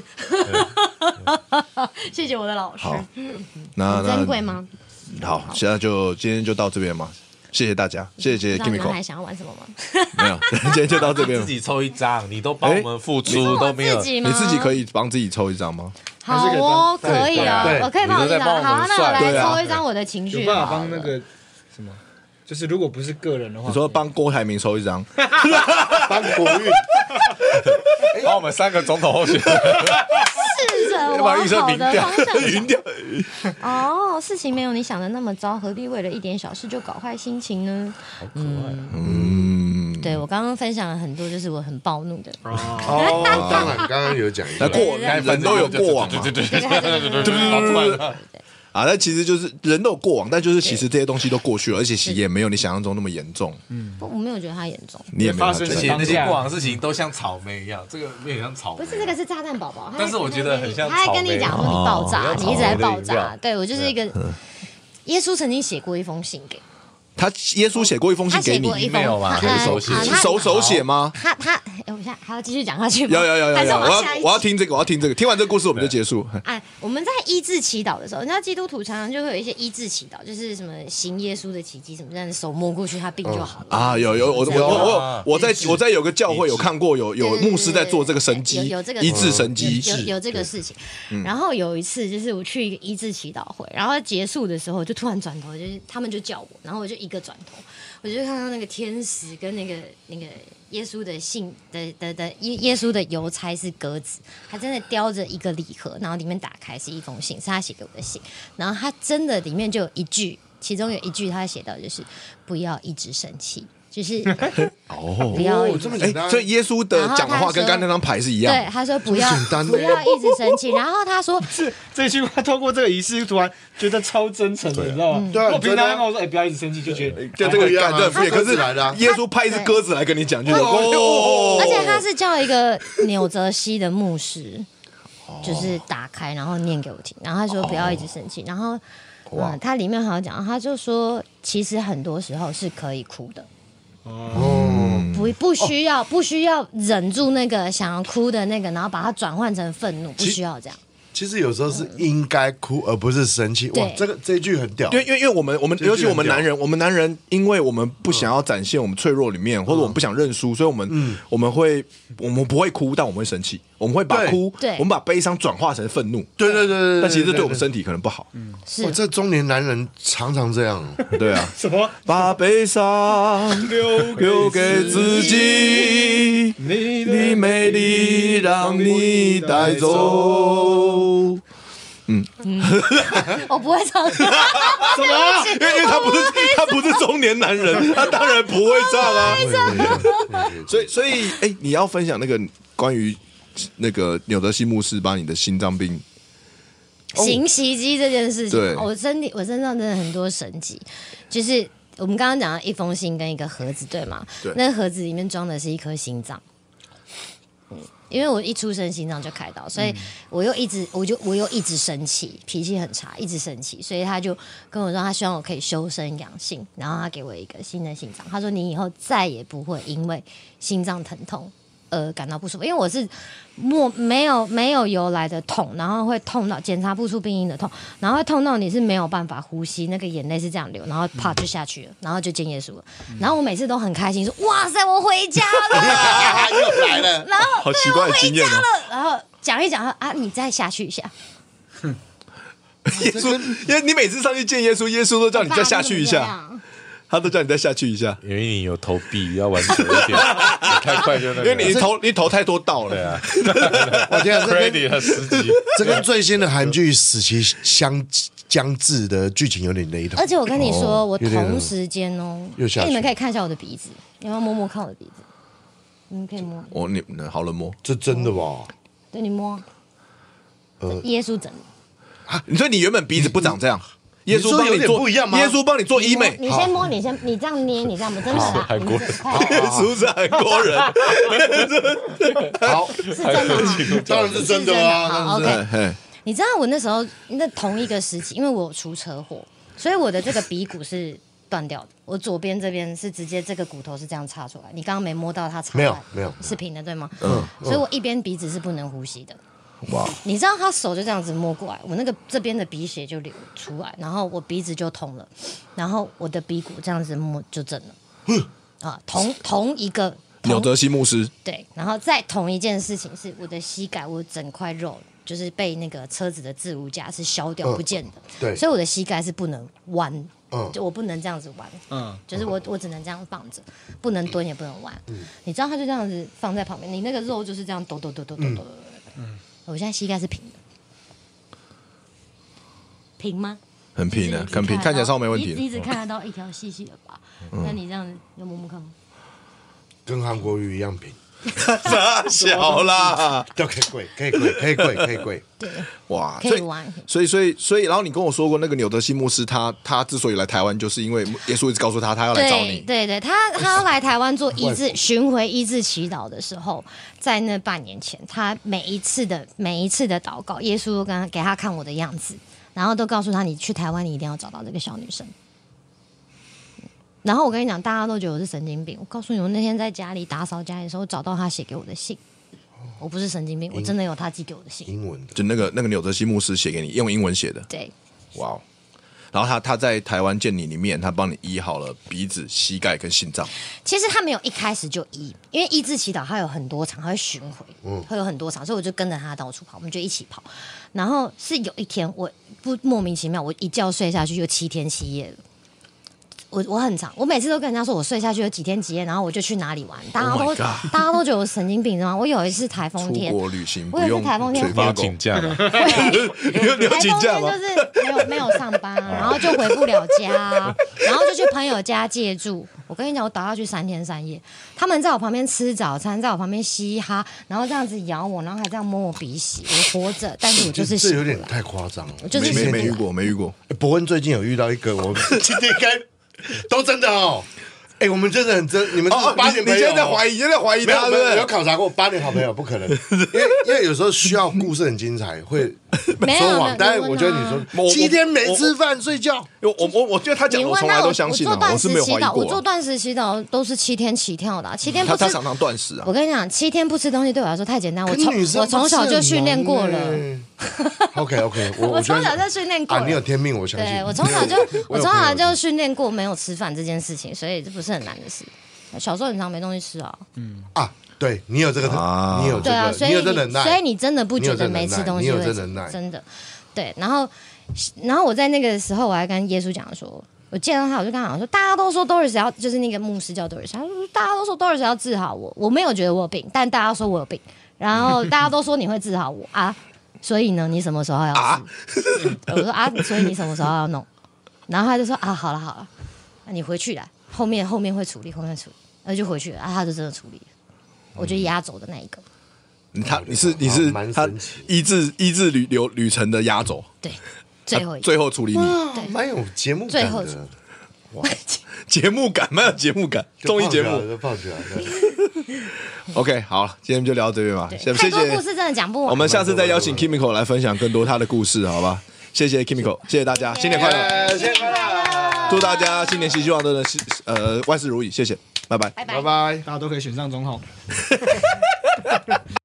Speaker 3: 谢谢我的老师。
Speaker 1: 那
Speaker 3: 珍贵吗？
Speaker 1: 好，现在今天就到这边嘛，谢谢大家，谢谢
Speaker 3: Kimiko。你们
Speaker 1: Kimiko。
Speaker 3: 还想要玩什么吗？
Speaker 1: 没有，今天就到这边了。
Speaker 4: 自己抽一张，你都帮我们付出，都没有。
Speaker 1: 你自己可以帮自己抽一张吗？
Speaker 3: 好哦，可以哦，我可以帮我一张。好，那我来抽一张我的情绪。
Speaker 5: 有办法帮那个什么？就是如果不是个人的话，
Speaker 1: 你说帮郭台铭抽一张，
Speaker 2: 帮国运，
Speaker 4: 帮我们3个总统候选人
Speaker 3: 试着往好的方向
Speaker 1: 晕掉。
Speaker 3: 哦，事情没有你想的那么糟，何必为了一点小事就搞坏心情呢？
Speaker 4: 好可爱。
Speaker 3: 对，我刚刚分享了很多，就是我很暴怒的。
Speaker 2: 哦，当然，刚刚有讲一下，
Speaker 1: 人都有过往嘛，
Speaker 4: 对，
Speaker 1: 啊，那其实就是人都有过往，但就是其实这些东西都过去了，而且其实也没有你想象中那么严重。
Speaker 3: 我没有觉得它严重，
Speaker 1: 你也没有
Speaker 5: 发生
Speaker 4: 而且那些过往的事情都像草莓一样，这个有点像草莓。
Speaker 3: 不是这个是炸弹宝宝，
Speaker 4: 但是我觉得很像草莓。
Speaker 3: 他还跟你讲说你爆炸，你一直在爆炸。对我就是一个，耶稣曾经写过一封信给
Speaker 1: 他，耶稣写过一封信给你，
Speaker 4: 没有吗？手写
Speaker 1: 是手写吗？
Speaker 3: 他，我现在还要继续讲下去吗？
Speaker 1: 要，
Speaker 3: 还是
Speaker 1: 我要听这个，听完这个故事我们就结束。
Speaker 3: 哎，我们在医治祈祷的时候，你知道基督徒常常就会有一些医治祈祷，就是什么行耶稣的奇迹，什么这样手摸过去他病就好了
Speaker 1: 啊。有，我在有个教会有看过，有牧师在做这个神迹，
Speaker 3: 有这个
Speaker 1: 医治神迹，
Speaker 3: 有这个事情。然后有一次就是我去一个医治祈祷会，然后结束的时候就突然转头，就是他们就叫我，然后我就一个转头。我就看到那个天使跟那个耶稣的信的耶稣的邮差是鸽子，他真的叼着一个礼盒，然后里面打开是一封信，是他写给我的信，然后他真的里面就有一句，其中有一句他写到就是不要一直生气。就是不要
Speaker 2: 这么简单，
Speaker 1: 所以耶稣的讲的话跟刚刚那张牌是一样。
Speaker 3: 对，他说不要一直生气，然后他说
Speaker 5: 是这句话透过这个仪式，突然觉得超真诚的，你知道吗？
Speaker 2: 对啊，
Speaker 5: 我平常跟我说不要一直生气，就觉得
Speaker 1: 就这个感觉敷衍。可是耶稣派一只鸽子来跟你讲，就是
Speaker 3: 而且他是叫一个纽泽西的牧师，就是打开然后念给我听，然后他说不要一直生气，然后他里面还有讲，他就说其实很多时候是可以哭的。不需要忍住那个想要哭的那个，然后把它转换成愤怒，不需要这样。
Speaker 2: 其实有时候是应该哭，而不是生气。哇，这句很屌。
Speaker 1: 因为我们尤其我们男人，因为我们不想要展现我们脆弱里面，或者我们不想认输，所以我们不会哭，但我们会生气，我们会把我们把悲伤转化成愤怒。
Speaker 2: 对，
Speaker 1: 但其实这对我们身体可能不好。
Speaker 3: 是
Speaker 2: 这中年男人常常这样。
Speaker 1: 对啊，
Speaker 5: 什么
Speaker 1: 把悲伤留给自己，你的美丽让你带走。
Speaker 3: 我不会唱。什
Speaker 1: 么？因为他不是中年男人，他当然不会唱啊。所以，你要分享那个关于那个纽德西牧师把你的心脏病
Speaker 3: 行袭击这件事情，
Speaker 1: 对
Speaker 3: 我身上真的很多神迹，就是我们刚刚讲的一封信跟一个盒子，对吗？
Speaker 1: 对
Speaker 3: 那个盒子里面装的是一颗心脏。因为我一出生心脏就开刀，所以我又一直生气，脾气很差，一直生气，所以他就跟我说，他希望我可以修身养性，然后他给我一个新的心脏，他说你以后再也不会因为心脏疼痛感到不舒服，因为我是没有由来的痛，然后会痛到检查不出病因的痛，然后会痛到你是没有办法呼吸，那个眼泪是这样流，然后啪就下去了，然后就见耶稣了，然后我每次都很开心说哇塞我回家了，
Speaker 2: 又来了，
Speaker 3: 然后
Speaker 1: 好奇怪的经验哦。
Speaker 3: 然后讲一讲啊，你再下去一下，
Speaker 1: 耶稣，因为你每次上去见耶稣，耶稣都叫你再下去一下，他都叫你再下去一下，
Speaker 4: 因为你有投币要玩久一点，太快就那个，
Speaker 1: 因为你投太多道了。
Speaker 4: 对啊
Speaker 2: 我天啊，
Speaker 4: ，credit 和时机，
Speaker 2: 这跟最新的韩剧《死期将至》的剧情有点雷同。
Speaker 3: 而且我跟你说，我
Speaker 2: 有点
Speaker 3: 同时间
Speaker 2: 又下去
Speaker 3: 你们可以看一下我的鼻子，你要摸摸看我的鼻子，你们可以摸，
Speaker 1: 你好冷漠。
Speaker 2: 这真的吧？
Speaker 3: 对你摸，耶稣整的。
Speaker 1: 你说你原本鼻子不长这样，耶稣帮
Speaker 2: 你说有点
Speaker 1: 做
Speaker 2: 不一样吗
Speaker 1: 耶稣帮你做医美，
Speaker 3: 你先摸，你这样捏，你这样摸，真的啦，
Speaker 4: 韩国人
Speaker 1: 耶稣是韩国人。
Speaker 2: 好，
Speaker 3: 是真的吗？
Speaker 2: 当然是真的啊。
Speaker 3: 好
Speaker 2: 当然是
Speaker 3: ，OK。
Speaker 1: 嘿
Speaker 3: 你知道我那时候那同一个时期，因为我有出车祸，所以我的这个鼻骨是断掉的。我左边这边是直接这个骨头是这样插出来，你刚刚没摸到它插出来，
Speaker 2: 没有
Speaker 3: 是平的对吗？所以我一边鼻子是不能呼吸的。
Speaker 1: 哇，
Speaker 3: 你知道他手就这样子摸过来，我那个这边的鼻血就流出来，然后我鼻子就通了，然后我的鼻骨这样子摸就正了。啊，同一个
Speaker 1: 纽泽西牧师，
Speaker 3: 对，然后再同一件事情是我的膝盖，我整块肉就是被那个车子的置物架是削掉不见的，
Speaker 2: 对
Speaker 3: 所以我的膝盖是不能弯，
Speaker 2: 嗯
Speaker 3: 就我不能这样子弯，就是我只能这样放着，不能蹲也不能弯。你知道他就这样子放在旁边，你那个肉就是这样抖抖抖抖抖抖抖。我现在膝盖是平的，平吗？
Speaker 1: 很平的，
Speaker 3: 你
Speaker 1: 很平，看起来超没问题
Speaker 3: 你只
Speaker 1: 的。
Speaker 3: 看得到一条细细的疤，那你这样子有摸摸看吗？
Speaker 2: 跟韩国瑜一样平，
Speaker 1: 傻小啦，
Speaker 2: 都可以跪，可以跪，可以跪，可以跪。
Speaker 3: 对，
Speaker 1: 哇，
Speaker 3: 可以玩。
Speaker 1: 所以，然后你跟我说过，那个纽德西牧师他之所以来台湾，就是因为耶稣一直告诉他要来找你。
Speaker 3: 对，他要来台湾做巡回医治祈祷的时候，在那半年前，他每一次的祷告，耶稣都给他看我的样子，然后都告诉他，你去台湾，你一定要找到这个小女生。然后我跟你讲，大家都觉得我是神经病。我告诉你，我那天在家里打扫家里的时候，找到他写给我的信。我不是神经病，我真的有他寄给我的信。
Speaker 2: 英文的，
Speaker 1: 就那个纽泽西牧师写给你，用英文写的。
Speaker 3: 对，
Speaker 1: 哇哦！然后他在台湾见你里面，他帮你医好了鼻子、膝盖跟心脏。
Speaker 3: 其实他没有一开始就医，因为医治祈祷他有很多场，他会巡回，会有很多场，所以我就跟着他到处跑，我们就一起跑。然后是有一天，我不莫名其妙，我一觉睡下去就7天7夜了。我很长，我每次都跟人家说我睡下去有几天几夜，然后我就去哪里玩，大家都觉得我神经病，知道吗？我有一次台风天，
Speaker 1: 出国旅行
Speaker 3: 我有一次台风天
Speaker 4: 你要请假吗？
Speaker 1: 你要请假吗？
Speaker 3: 就是没有上班，然后就回不了家，然后就去朋友家借住。我跟你讲，我倒下去3天3夜，他们在我旁边吃早餐，在我旁边嘻哈，然后这样子咬我，然后还这样摸我鼻息，我活着，但是我就是
Speaker 2: 这
Speaker 3: 醒不来。
Speaker 2: 有点太夸张了。
Speaker 3: 我就是
Speaker 1: 没遇过，没遇过。
Speaker 2: 伯恩最近有遇到一个，我们今天应该都真的哦。我们真的很真，你们是8年
Speaker 1: 你
Speaker 2: 朋友哦。
Speaker 1: 现在在怀疑，你现在怀疑他，
Speaker 2: 没有
Speaker 1: 对不对
Speaker 2: 有？考察过8年好朋友，不可能，因为有时候需要故事很精彩，会
Speaker 3: 没有
Speaker 2: 说谎。但是
Speaker 3: 你问啊
Speaker 2: 我觉得你说7天没吃饭睡觉，
Speaker 1: 我觉得他讲的我从来都相信我是没有怀疑过。
Speaker 3: 我做断食祈祷都是7天起跳的，7天不吃。
Speaker 1: 他常常断食啊。
Speaker 3: 我跟你讲，7天不吃东西对我来说太简单，
Speaker 2: 可女生
Speaker 3: 我从小就训练过了。
Speaker 2: OK，
Speaker 3: 我从小就训练过了。
Speaker 2: 你有天命，我相信。
Speaker 3: 对，我从小就训练过没有吃饭这件事情，所以这不是很难的事。小时候很常没东西吃啊。
Speaker 2: 对你有这个，你有这
Speaker 3: 对啊，
Speaker 2: 个，
Speaker 3: 所以
Speaker 2: 你有这能耐，
Speaker 3: 所以你真的不觉得没吃东西会真的对。然后我在那个时候，我还跟耶稣讲说，我见到他，我就跟他讲说，大家都说Doris要，就是那个牧师叫Doris，他说大家都说Doris要治好我，我没有觉得我有病，但大家说我有病，然后大家都说你会治好我啊，所以呢，你什么时候要治？我说啊，所以你什么时候要弄？然后他就说啊，好了，那你回去啦，后面会处理，然后就回去了，他就真的处理了，我就压轴的那一个。
Speaker 1: 你是他
Speaker 2: 蛮神奇
Speaker 1: 医治旅程的压轴，
Speaker 3: 对，最后一
Speaker 1: 最后处理你，
Speaker 3: 对
Speaker 2: 蛮有节目
Speaker 3: 最后
Speaker 2: 感的，
Speaker 1: 节目感蛮有节目感，综艺节目。
Speaker 2: 就泡起来了。
Speaker 1: OK， 好，今天就聊到这边吧，谢
Speaker 3: 太多故
Speaker 1: 谢。
Speaker 3: 事真的讲不完。
Speaker 1: 我们下次再邀请 Kimiko 来分享更多他的故事，好吧？谢谢 Kimiko， 谢谢大家，新年快乐！
Speaker 2: 新年快乐！
Speaker 1: 祝大家新年新希望，真的是万事如意，谢谢，拜拜。
Speaker 3: 拜拜
Speaker 2: 拜。拜。
Speaker 5: 大家都可以选上总统。